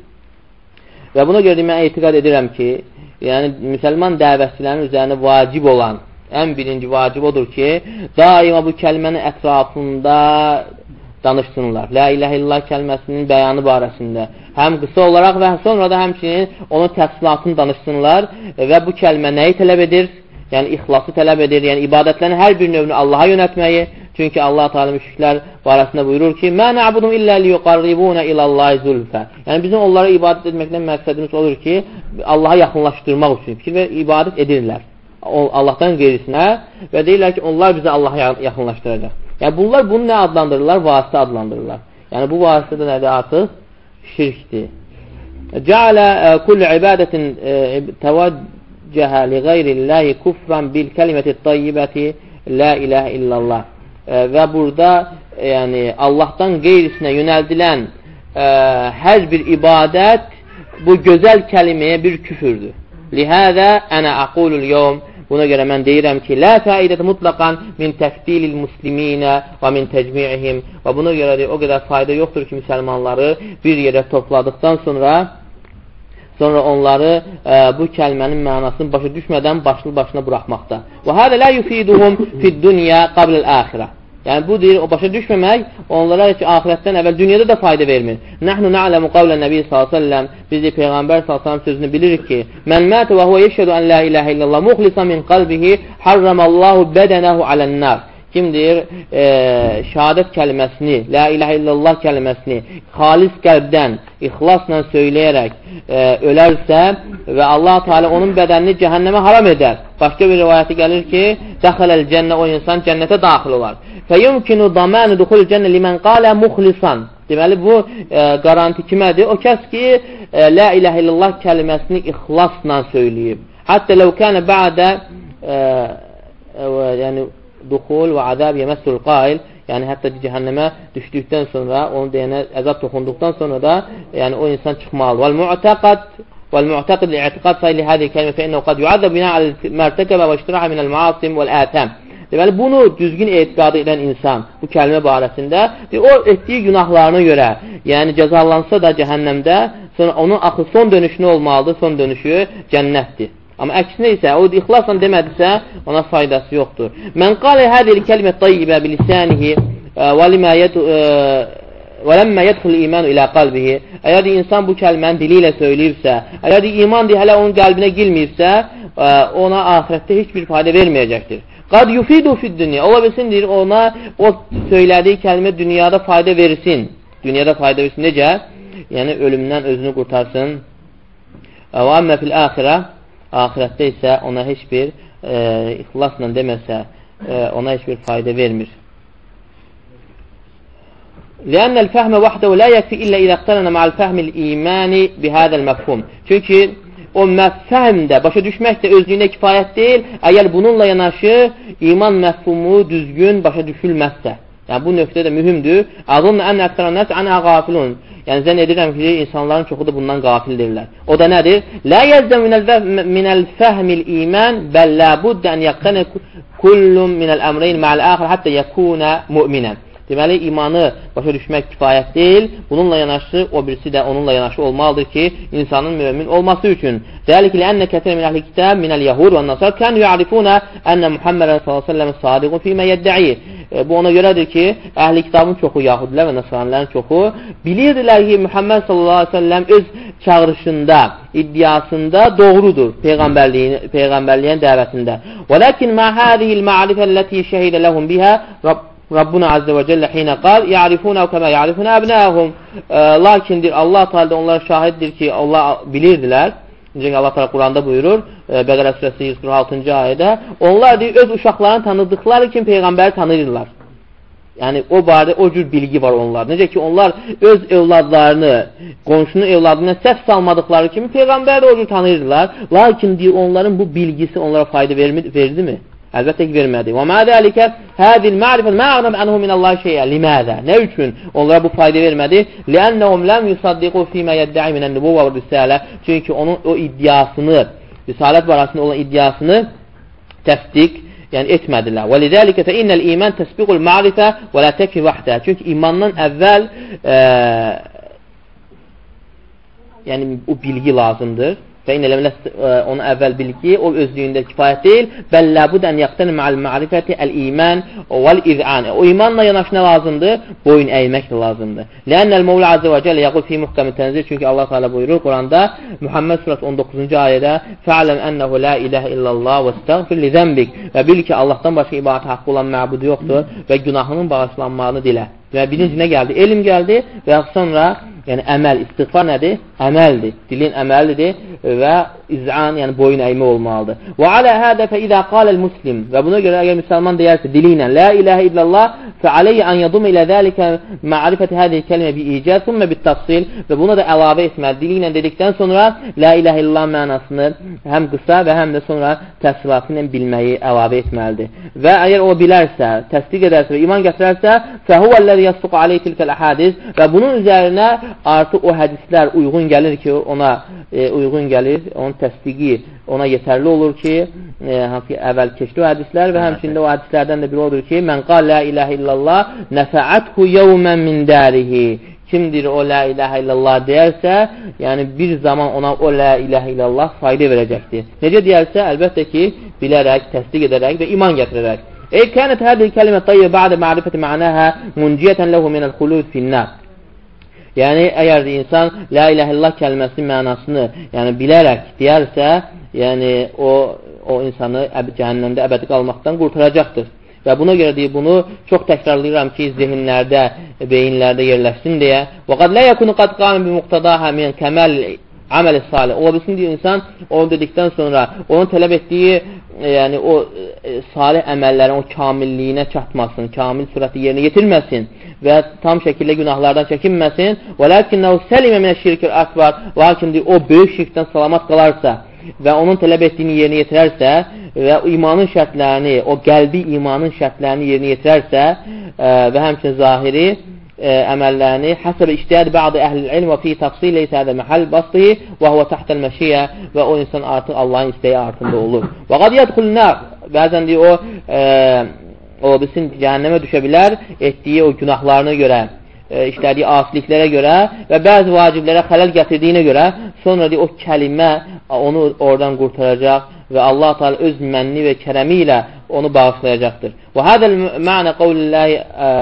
Və buna görə mən etiqad edirəm ki, yəni müsəlman dəvətçilərin üzərində vacib olan, ən birinci vacib odur ki, daima bu kəlmənin ətrafında danışsınlar. La ilahe illallah kəlməsinin bəyanı barəsində. Həm qısa olaraq və sonra da həmçinin onun təfsilatını danışsınlar və bu kəlmə nəyi tələb edir? Yəni, ixlası tələb edir. Yəni, ibadətlərin hər bir növünü Allaha yönətməyi. Çünki Allah Teala müşriklər barəsində buyurur ki, "Mə na'budum illə liyuqarribuna ilallahi zulfə." Yəni, bizim onlara ibadət etməkdən məqsədimiz olur ki, Allaha yaxınlaşdırmaq üçün fikir və ibadət edirlər. Allahdan qeyrisinə və deyirlər ki, onlar bizi Allaha yaxınlaşdıracaq. Yəni, bunlar bunu nə adlandırırlar? Vasitə adlandırırlar. Yəni, bu vasitədə nədir artıq? Şirkdir. Cəalə kulli ibadətin təvəccəhə li qeyrillahi kufran bil kəliməti tayyibəti la ilahe illallah. Və burada yəni, Allahdan qeyrisinə yönəldilən ə, hər bir ibadət bu gözəl kəliməyə bir küfürdür. Lihədə ənə aqulul yevm. Buna görə mən deyirəm ki, la faidətə mutlaqan min təfdilil musliminə və min təcmi'ihim. Və buna görə də o qədər fayda yoxdur ki, müsəlmanları bir yerə topladıqdan sonra sonra onları ə, bu kəlmənin mənasını başa düşmədən başlı başına buraxmaqda. Və hədə la yufiduhum fid dunya qabl al-axirə. Yəni, bu deyir, o başa düşməmək onlara ki, ahirətdən əvvəl dünyada da fayda vermir. Nəhnu na'ləmu qavlən Nəbi sallallahu əleyhi və səlləm, biz də Peyğəmbər sallallahu əleyhi və səlləm sözünü bilirik ki, mən mətə və huvə yeşhədu ən la ilahə illallah muxlisan min qalbihi harramallahu bədənəhu alən-nar. Kim deyir, e, şəhadət kəlməsini, la ilahə illallah kəlməsini xalis qəlbdən, ixlasla söyləyərək e, ölərsə və Allah Teala onun bədənini cəhənnəmə haram edər. Başqa bir rivayəti gəlir ki, dəxələl cənnə, o insan cənnətə daxil olar. Fəyumkinu damanu duxul cənnə limən qalə muxlisan. Deməli, bu e, garanti kimədir? O kəs ki, e, la ilahə illallah kəlməsini ixlasla söyləyib. Hətta ləv kənə bə'də e, e, yəni duxul və azab yeməssul qail, yəni hətta cəhənnəmə düşdükdən sonra, onu deyənə əzab toxunduqdan sonra da, yəni o insan çıxmalı. Vəl-mu'təqad vəl-mu'təqid li-i'tiqad sayli hədi kəlmə fə-innəhu qad yu'adzab bina al-mərtəkəbə və iştiraha minəl-maasim vəl-ətəm. Deməli, bunu düzgün etiqadı edən insan bu kəlmə barəsində o etdiyi günahlarına görə, yəni cəzalansa da cəhənnəmdə, sonra onun axı son dönüşü nə olmalıdır? Son dönüşü cənnətdir. Amma əksinə isə, o ixlasla demədisə, ona faydası yoxdur. Mən qalə hədil kəlimət tayyibə bilisənihi və ləmmə yədxul imanu ilə qalbihi. Əgər insan bu kəlməni dili ilə söyləyibsə, əgər iman deyə hələ onun qəlbinə girməyibsə, ona ahirətdə heç bir fayda verməyəcəkdir. Qad yufidu fid dünya. Ola bilsin, deyir, ona o söylədiyi kəlmə dünyada fayda versin. Dünyada fayda versin. Necə? Yəni, ölümdən özünü qurtarsın. Və əmmə fil axirə, ahirətdə isə ona heç bir e, ixlasla deməsə, e, ona heç bir fayda vermir. Lənnəl fəhmə vəhdəvə lə yəkfi illə ilə əqtələnə mə'al fəhmil imani bihədəl məfhum. Çünki o məfhəmdə, başa düşmək də özlüyünə kifayət deyil, əgər bununla yanaşı iman məfhumu düzgün başa düşülməzsə. Yəni, bu nöqtə də mühümdür. Azunna ən əqtələnəs ənə qafilun. Yəni, zənn edirəm ki, insanların çoxu da bundan qafildirlər. O da nədir? Lə yəzzə minəl fəhmil iman, bəllə buddə ən yəqtənə kullum minəl əmreyn mə'al əxir həttə yəkunə müminən. Deməli, imanı başa düşmək kifayət deyil. Bununla yanaşı, o birisi də onunla yanaşı olmalıdır ki, insanın mümin olması üçün. Dəlik ilə ənə kətir min əhli kitab, minəl yahud və nasar, kən yu'arifunə ənə Muhammedən sallallahu aleyhi ve sellem sadiqun fîmə yəddə'i. Bu ona görədir ki, əhli kitabın çoxu, yahudilər və nasranlərin çoxu bilirdilər ki, Muhammed sallallahu aleyhi ve sellem öz çağırışında, iddiasında doğrudur peyğəmbərliyin, peyğəmbərliyin dəvətində. Və lakin mə hədihil ma'rifəlləti şəhidə ləhum bihə Rabbuna azze və cəllə xinə qal ya'rifunə kəmə ya'rifunə əbnəhum. Lakindir, Allah Teala onlara şahiddir ki, Allah bilirdilər. Necə ki, Allah Teala Quranda buyurur, Bəqərə surəsi yüz qırx altıncı ayədə, onlar deyir, öz uşaqlarını tanıdıqları kimi peyğəmbəri tanıyırlar. Yəni, o barədə o cür bilgi var onlar. Necə ki, onlar öz evladlarını, qonşunun evladına səhv salmadıqları kimi peyğəmbəri də o cür tanıyırlar. Lakin deyir, onların bu bilgisi onlara fayda verdi mi? Əlbəttə ki, vermədi. Və mə dəlikə hədil ma'rifət mə'anəm ənhu minəllahi şeyə. Limədə? Nə üçün onlara bu fayda vermədi? Lənnəhum ləm yusaddiqu fīmə yəddə'i minən nübuvvə və risalə. Çünki onun o iddiasını, risalət barəsində olan iddiasını təsdiq yəni etmədilər. Və lidəlikə fə innəl iman təsbiqul ma'rifə və lə təkfi vahdə. Çünki imandan əvvəl e, yəni o bilgi lazımdır. Və inə ləmlə onun əvvəl bilgi, o özlüyündə kifayət deyil. Bəlləbud ən yaqtəni mə'al ma'rifəti əl-iman vəl-iz'an. O imanla yanaşı nə lazımdır? Boyun əymək də lazımdır. Lənnəl Mevla Azze və Cəllə yəqul fi muhkəmi tənzir. Çünki Allah Teala buyurur Quranda Muhammed surəsi on doqquzuncu ayədə Fə'ləm ənəhu la iləhə illallah və istəğfir li zənbik. Və bil ki, Allahdan başqa ibadət haqqı olan məbudu yoxdur və günahının bağışlanmağını dilə. Və birinci nə gəldi? Elm gəldi və sonra yəni əməl, istiğfar nədir? Əməldir. Dilin əməlidir və iz'an, yəni boyun əymə olmalıdır. Və alə hədə fə idə qaləl muslim. Və buna görə əgər müsəlman deyərsə dili ilə la iləhə illallah fə aleyyə an yadum ilə dəlikə ma'rifəti hədihi kəlmə bi icəz, sümmə bit təfsil və buna da əlavə etməli. Dili ilə dedikdən sonra la iləhə illallah mənasını həm qısa və həm də sonra təfsilatı ilə bilməyi əlavə etməlidir. Və əgər o bilərsə, təsdiq edərsə və iman gətirərsə fə huvəlləzi yasduqu aleyhi tilkəl əhadis və bunun üzərinə artıq o hədislər uyğun gəlir ki, ona e, uyğun gəlir, onun təsdiqi ona yetərli olur ki, e, hansı əvvəl keçdi o hədislər və həmçində o hədislərdən də biri odur ki, mən qal la iləhə illallah nəfəəthu yevmən min dərihi. Kimdir o la iləhə illallah deyərsə, yəni bir zaman ona o la iləhə illallah fayda verəcəkdir. Necə deyərsə, əlbəttə ki, bilərək, təsdiq edərək və iman gətirərək. Ey kənət hədihi kəlimə tayyibə bə'də ma'rifəti mə'nəhə munciyyətən ləhu minəl xulud finnər. Yəni, əgər insan la iləhə illallah kəlməsinin mənasını yəni, bilərək deyərsə, yəni, o, o insanı əb cəhənnəmdə əbədi qalmaqdan qurtaracaqdır. Və buna görə deyir, bunu çox təkrarlayıram ki, zehinlərdə, beyinlərdə yerləşsin deyə. Və qad lə yəkunu qad qamən bi muqtadaha min kəməl əməl-i salih. Ola bilsin deyir, insan onu dedikdən sonra onun tələb etdiyi yəni, o e, salih əməllərin o kamilliyinə çatmasın, kamil surəti yerinə yetirməsin və tam şəkildə günahlardan çəkinməsin. Və lakinnəhu səlimə minə şirkül akbar. Lakin deyir, o böyük şirkdən salamat qalarsa və onun tələb etdiyini yerinə yetirərsə və imanın şərtlərini, o qəlbi imanın şərtlərini yerinə yetirərsə e, və həmçinin zahiri e, əməllərini həsəbə iştihad bə'də əhlil ilm və fi təfsil leysə hədə məhəl bastıhi və huvə təhtəl məşiyyə və o insan artıq Allahın istəyi artındə olur. Və qad yədxulnər, bəzən deyir, o, e, o bilsin, cəhənnəmə düşə bilər etdiyi o günahlarına görə, e, işlədiyi asiliklərə görə və bəzi vaciblərə xələl gətirdiyinə görə sonra deyir, o kəlimə onu oradan qurtaracaq və Allah Teala öz mənni və kərəmi ilə onu bağışlayacaqdır. Və hədəl mə'nə qavlillahi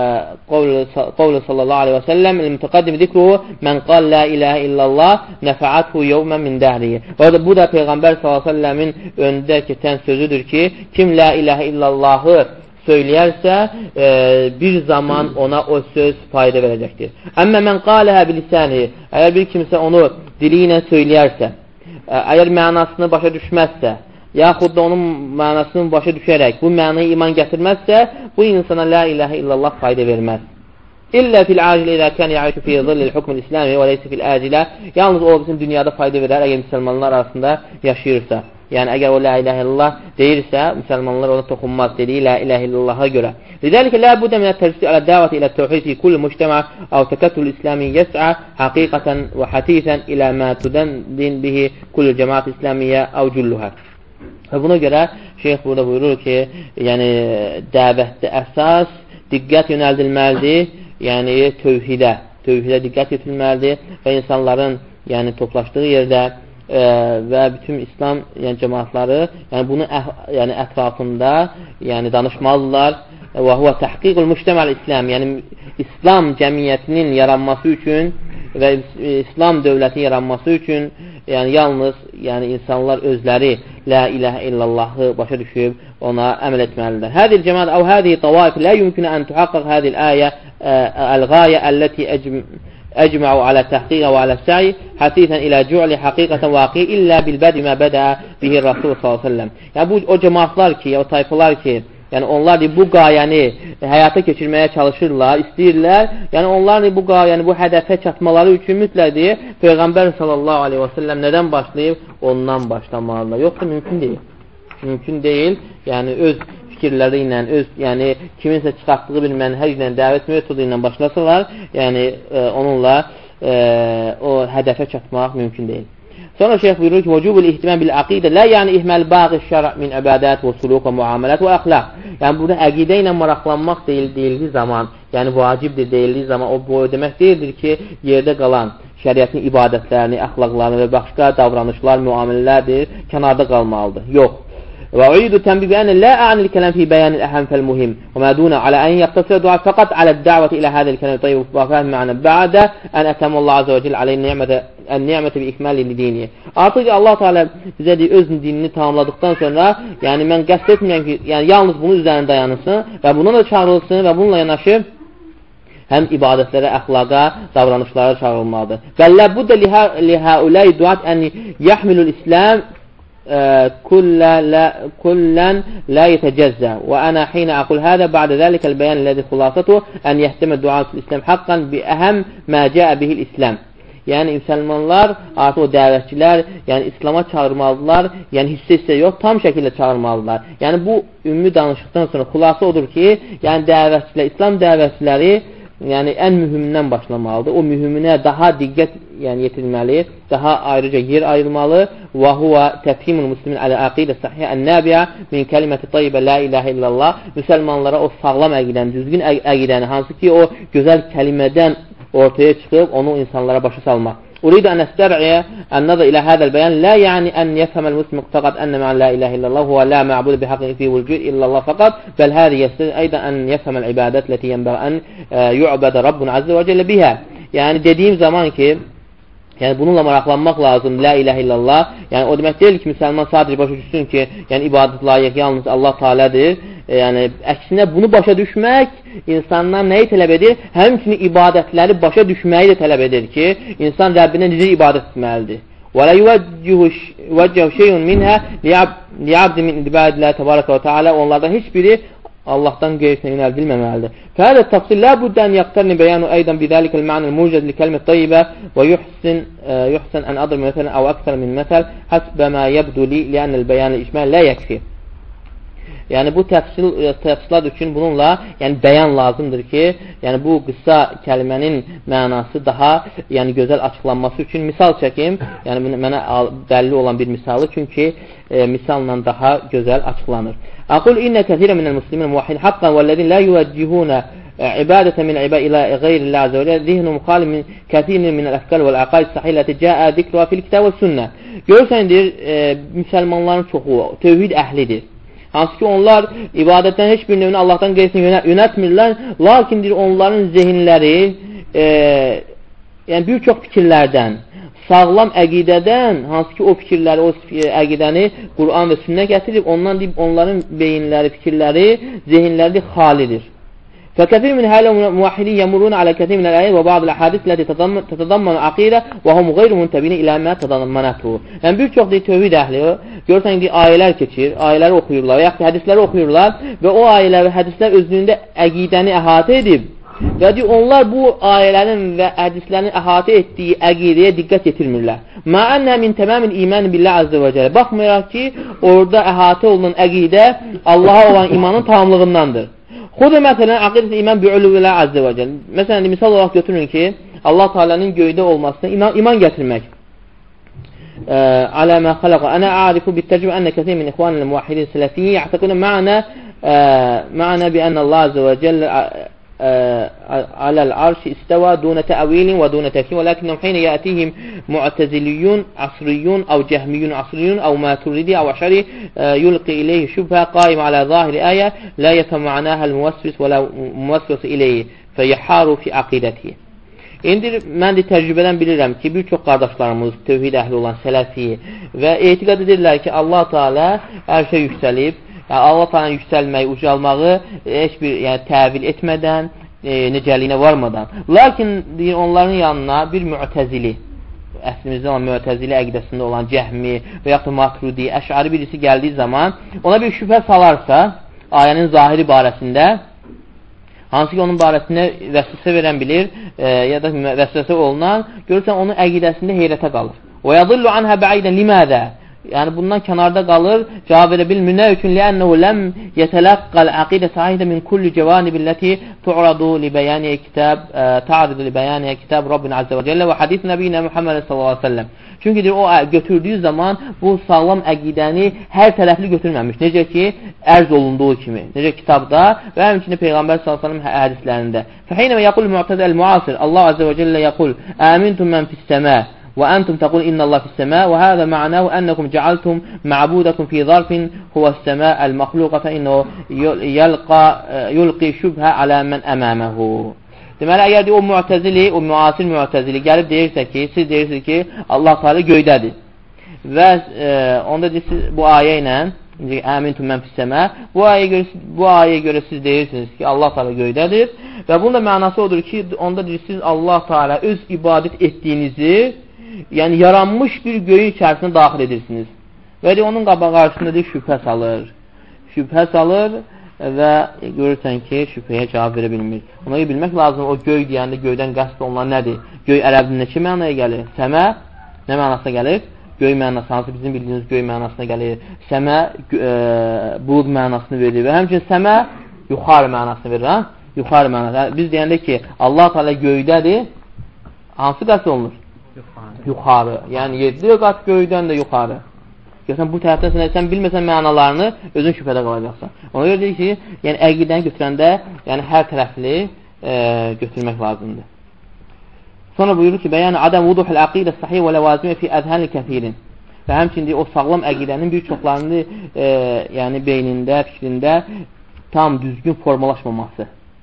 qavli sallallahu aleyhi və səlləm il-mütəqaddim zikruhu mən qal la iləhə illallah nəfəəthu yevmən min dəhrihi. Və bu da Peyğəmbər sallallahu aleyhi və səlləmin öndə keçən sözüdür ki, kim la iləhə illallahı söyləyərsə, e, bir zaman ona o söz fayda verəcəkdir. Əmmə mən qaləhə bilisəni, əgər bir kimsə onu dili ilə söyləyərsə, əgər mənasını başa düşməzsə, yaxud da onun mənasını başa düşərək bu mənaya iman gətirməzsə, bu insana la iləhə illallah fayda verməz. İllə fil acilə ilə kən yəişu fi zillil hukmul İslami və leysə fil acilə. Yalnız o bizim dünyada fayda verər, əgər müsəlmanlar arasında yaşayırsa. Yəni, əgər o la iləhə illallah deyirsə, müsəlmanlar ona toxunmaz dediyi la iləhə illallaha görə. Lidəlikə, la budə minə tərcüsü alə dəvəti ilə təvhid fi kulli mujtəmə əv təkəttül İslami yəs'a haqiqətən və hətithən ilə mə tudəndin bihi kulli cəmaat İslamiyyə əv cülluhə. Və buna görə şeyx burada buyurur ki, yəni dəvətdə əsas diqqət yönəldilməlidir, yəni tövhidə, tövhidə diqqət yetirməlidir və insanların yəni toplaşdığı yerdə e, və bütün İslam yəni cəmaatları yəni bunu əh, yəni ətrafında yəni danışmalıdırlar. Və huwa tahqiqul mujtama' İslam, yəni İslam cəmiyyətinin yaranması üçün və İslam dövlətinin yaranması üçün yəni yalnız yəni insanlar özləri la ilahe illallahı başa düşüb ona əməl etməlidirlər. Hədil cəmaət əv hədihi tavaif la yumkinu an tuhaqqaq hadil ayə el-gayə əlləti əcma'u alə təhqiqə və alə sə'i həsisən ilə cu'li haqiqətən vaqi illə bilbədi mə bədə bihi Rasul sallallahu aleyhi ve sellem. Yəni bu o cəmaatlar ki, o tayfalar ki, yəni onlar bu qayəni həyata keçirməyə çalışırlar, istəyirlər. Yəni onlar bu qayəni, bu hədəfə çatmaları üçün mütləqdir Peyğəmbər sallallahu aleyhi və səlləm nədən başlayıb? Ondan başlamalılar. Yoxsa mümkün deyil. Mümkün deyil. Yəni öz fikirləri ilə, öz yəni kiminsə çıxartdığı bir mənhəc ilə, dəvət metodu ilə başlasalar, yəni e, onunla e, o hədəfə çatmaq mümkün deyil. Sonra şeyh buyurur ki, vücubul ihtimam bil aqidə la yəni ihmal baqi şəra' min ibadət və suluk və muamelət və əxlaq. Yəni burada əqidə ilə maraqlanmaq deyil, deyildiyi zaman, yəni vacibdir deyildiyi zaman o bu demək deyildir ki, yerdə qalan şəriətin ibadətlərini, əxlaqlarını və başqa davranışlar, müamilələrdir, kənarda qalmalıdır. Yox. Və uidu tənbih ənə la a'nil kələm fi bəyanil əhəm fəl-muhim və mə dunə alə ən yəqtasir dua fəqat alə dəvəti ilə hədəl kələm tayyib və fəhm mə'nə bə'də ən ətəməllah azə və cəl aleyh ni'mətə bi ikməli lidini. Artıq ki, Allah Teala bizə deyir, öz dinini tamamladıqdan sonra, yəni mən qəsd etməyəm ki, yəni yalnız bunun üzərində dayanılsın və buna da çağırılsın və bununla yanaşı həm ibadətlərə, əxlaqa, davranışlara çağırılmalıdır. Bəllə bu da lihəuləy duat ən yəhmilul İslam kullən la yetəcəzzə və ənə xinə aqul hədə bə'də zəlikəl bəyan ləzi xulasatu ən yəhtimə duatul İslam haqqan bi əhəm mə cəə bihil İslam. Yəni, müsəlmanlar, artıq o dəvətçilər, yəni İslama çağırmalıdırlar, yəni hissə-hissə yox, tam şəkildə çağırmalıdırlar. Yəni, bu ümumi danışıqdan sonra xulası odur ki, yəni dəvətçilər, İslam dəvətçiləri yəni ən mühümündən başlamalıdır. O mühümünə daha diqqət yəni yetirməli, daha ayrıca yer ayrılmalı. Və huwa təfhimul muslimin alə aqidə sahihə ən-nəbiyə min kəliməti tayyibə la ilahə illallah. Müsəlmanlara o sağlam əqidəni, düzgün əqidəni, hansı ki o gözəl kəlimədən ortaya çıxıb onu insanlara başa salmaq. Uridu an əstər'iyə ən-nəzər ilə hədəl bəyan la yəni ən yəfhəməl muslim fəqat ənə mə'an la ilahə illallah huwa la ma'bud bi haqqin fi vücud illallah fəqat bəl hədi yəstədir aydan ən yəfhəməl ibadət ləti yənbəğ ən yu'bədə Rabbun azze və cəllə bihə. Yəni dediyim zaman ki, yəni bununla maraqlanmaq lazım, la ilahə illallah. Yəni o demək deyil ki, müsəlman sadəcə başa düşsün ki, yəni ibadət layiq yalnız Allah Teala'dır. Yəni əksinə bunu başa düşmək insandan nəyi tələb edir? Həmçinin ibadətləri başa düşməyi də tələb edir ki, insan Rəbbinə necə ibadət etməlidir. Və la yuvəccəhu şeyun minhə liyabdi min ibadillah təbarəkə və teala. Onlardan heç biri Allahdan qeyrisinə yönəldilməməlidir. Fəhələ təfsil la buddən yaqtarni bəyanu aydan bidəlikəl ma'nəl mucəd li kəlmət tayyibə və yuhsin yuhsin ən adr məsələn əv əksər min məsəl həsbə mə yəbdu li li'annəl bəyanı işməl la yəkfi. Yəni bu təfsil, təfsilat üçün bununla yəni bəyan lazımdır ki, yəni bu qısa kəlmənin mənası daha yəni gözəl açıqlanması üçün misal çəkim. Yəni mənə bəlli olan bir misalı, çünki e, misalla daha gözəl açıqlanır. Aqul innə kəthirə minəl muslimin muvahhid haqqan vəllezin la yuvəccihunə ibadətə min ibə ilə qeyrillah azə və cələ zihnu muxalim min kəthirin minəl əfkal vəl əqaid sahilləti cəə zikruha fil kitab və sünnə. Görürsəndir, e, müsəlmanların çoxu tövhid əhlidir. Hansı ki onlar ibadətdən heç bir növünü Allahdan qeyrisinə yönətmirlər, lakin onların zehinləri e, yəni bir çox fikirlərdən, sağlam əqidədən, hansı ki o fikirləri, o əqidəni Quran və sünnə gətirib, ondan deyib onların beyinləri, fikirləri, zehinləri xalidir. فكثير من هؤلاء الموحدين يمرون على كثير من الآيات وبعض الأحاديث التي تتضمن عقيدة وهم غير منتبهين إلى ما تضمنته. Yəni bir çox deyir tövhid əhli, görürsən ki ayələr keçir, ayələri oxuyurlar və yaxud hədisləri oxuyurlar və o ayələr və hədislər özlüyündə əqidəni əhatə edib və deyir onlar bu ayələrin və hədislərin əhatə etdiyi əqidəyə diqqət yetirmirlər. Ma'annə min təməmin iman billah azze və cələ. Baxmayaraq ki, orada əhatə olunan əqidə Allaha olan imanın tamamlığındandır. Xudu məsələn, aqidət iman bi'uluvillah azze və cələ. Məsələn, misal olaraq götürün ki, Allah Teala'nın göydə olmasına iman, iman gətirmək. Alə mə xələqə. Ənə a'rifu bittəcrübə ənə kəthir min ixvanil muvahhidin sələfiyyə ya'təqunə ma'nə معنى بأن الله عز وجل على العرش استوى دون تأويل ودون تكييف ولكنهم حين يأتيهم معتزليون عصريون أو جهميون عصريون أو ماتريدي أو أشعري يلقي إليه شبهة قائم على ظاهر آية لا يفهم معناها الموسوس ولا موسوس إليه فيحار في عقيدته. İndi mən də təcrübədən bilirəm ki, bir çox qardaşlarımız, tövhid əhli olan sələfi və etiqad edirlər ki, Allah Teala hər şey yüksəlib, yəni Allah Teala'nın yüksəlməyi, ucalmağı heç bir yəni, təvil etmədən, e, necəliyinə varmadan. Lakin deyir, onların yanına bir müətəzili, əslimizdə olan müətəzili əqidəsində olan cəhmi və yaxud maturidi, əşari birisi gəldiyi zaman ona bir şübhə salarsa, ayənin zahiri barəsində, hansı ki onun barəsində vəsvəsə verən bilir e, ya da vəsvəsə olunan, görürsən onun əqidəsində heyrətə qalır. Və yadillu anhə bəidən limədə? Yəni bundan kənarda qalır, cavab verə bilmir. Nə üçün? Lənnəhu ləm yətələqqəl əqidə sahidə min kulli cəvanibilləti tu'radu li bəyaniyə kitab, ta'ridu li bəyaniyə kitab Rabbin Azze və Cəllə və hadis Nəbiyyə Muhammed sallallahu aleyhi ve sellem. Çünki deyir, o götürdüyü zaman bu sağlam əqidəni hər tərəfli götürməmiş. Necə ki, ərz olunduğu kimi. Necə kitabda və həmçində Peyğəmbər sallallahu aleyhi ve sellem hədislərində. Fəhinəmə yəqul mu'təzəl muasir. Allah Azze və Cəllə yəqul əmintum mən fis-səmə وأنتم تقول إن الله في السماء وهذا معناه أنكم جعلتم معبودكم في ظرف هو السماء المخلوقة فإنه يلقى يلقي شبهة على من أمامه. Deməli, əgər o müətəzili, o müasir müətəzili gəlib deyirsə ki, siz deyirsiniz ki, Allah Teala göydədir. Və e, onda deyirsiniz, bu ayə ilə əmintum mən fis-səmə, bu ayəyə görə, bu ayəyə görə siz deyirsiniz ki, Allah Teala göydədir və bunun da mənası odur ki, onda deyirsiniz, Allah Teala öz ibadət etdiyinizi yəni yaranmış bir göyün içərisində daxil edirsiniz. Və de, onun qarşısında deyir, şübhə salır. Şübhə salır və görürsən ki, şübhəyə cavab verə bilmir. Ona bilmək lazım, o göy deyəndə göydən qəsd olunan nədir? Göy ərəbində ki mənaya gəlir? Səmə nə mənasına gəlir? Göy mənası, hansı bizim bildiyimiz göy mənasına gəlir. Səmə e, bulud mənasını verir və həmçinin səmə yuxarı mənasını verir. Ha? Yuxarı mənasını. Biz deyəndə ki, Allah Teala göydədir, hansı qəsd olunur? Yuxarı. Yəni yeddi qat göydən də yuxarı. Görsən bu tərəfdən sən, sən bilməsən mənalarını özün şübhədə qalacaqsan. Ona görə deyir ki, yəni əqidəni götürəndə yəni hər tərəfli e, götürmək lazımdır. Sonra buyurur ki, bəyan adam vuduhul aqidə sahih və ləvazimə fi ədhənli kəfirin. Və həmçində o sağlam əqidənin bir çoxlarını e, yəni beynində, fikrində tam düzgün formalaşmaması.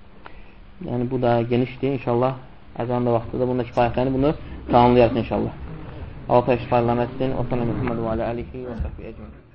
Yəni bu da genişdir inşallah. Əzan da vaxtıda bunda kifayətləni bunu tamamlayarız inşallah. Allah təşkil etsin. O sana Muhammed və alə alihi və səhbi əcməin.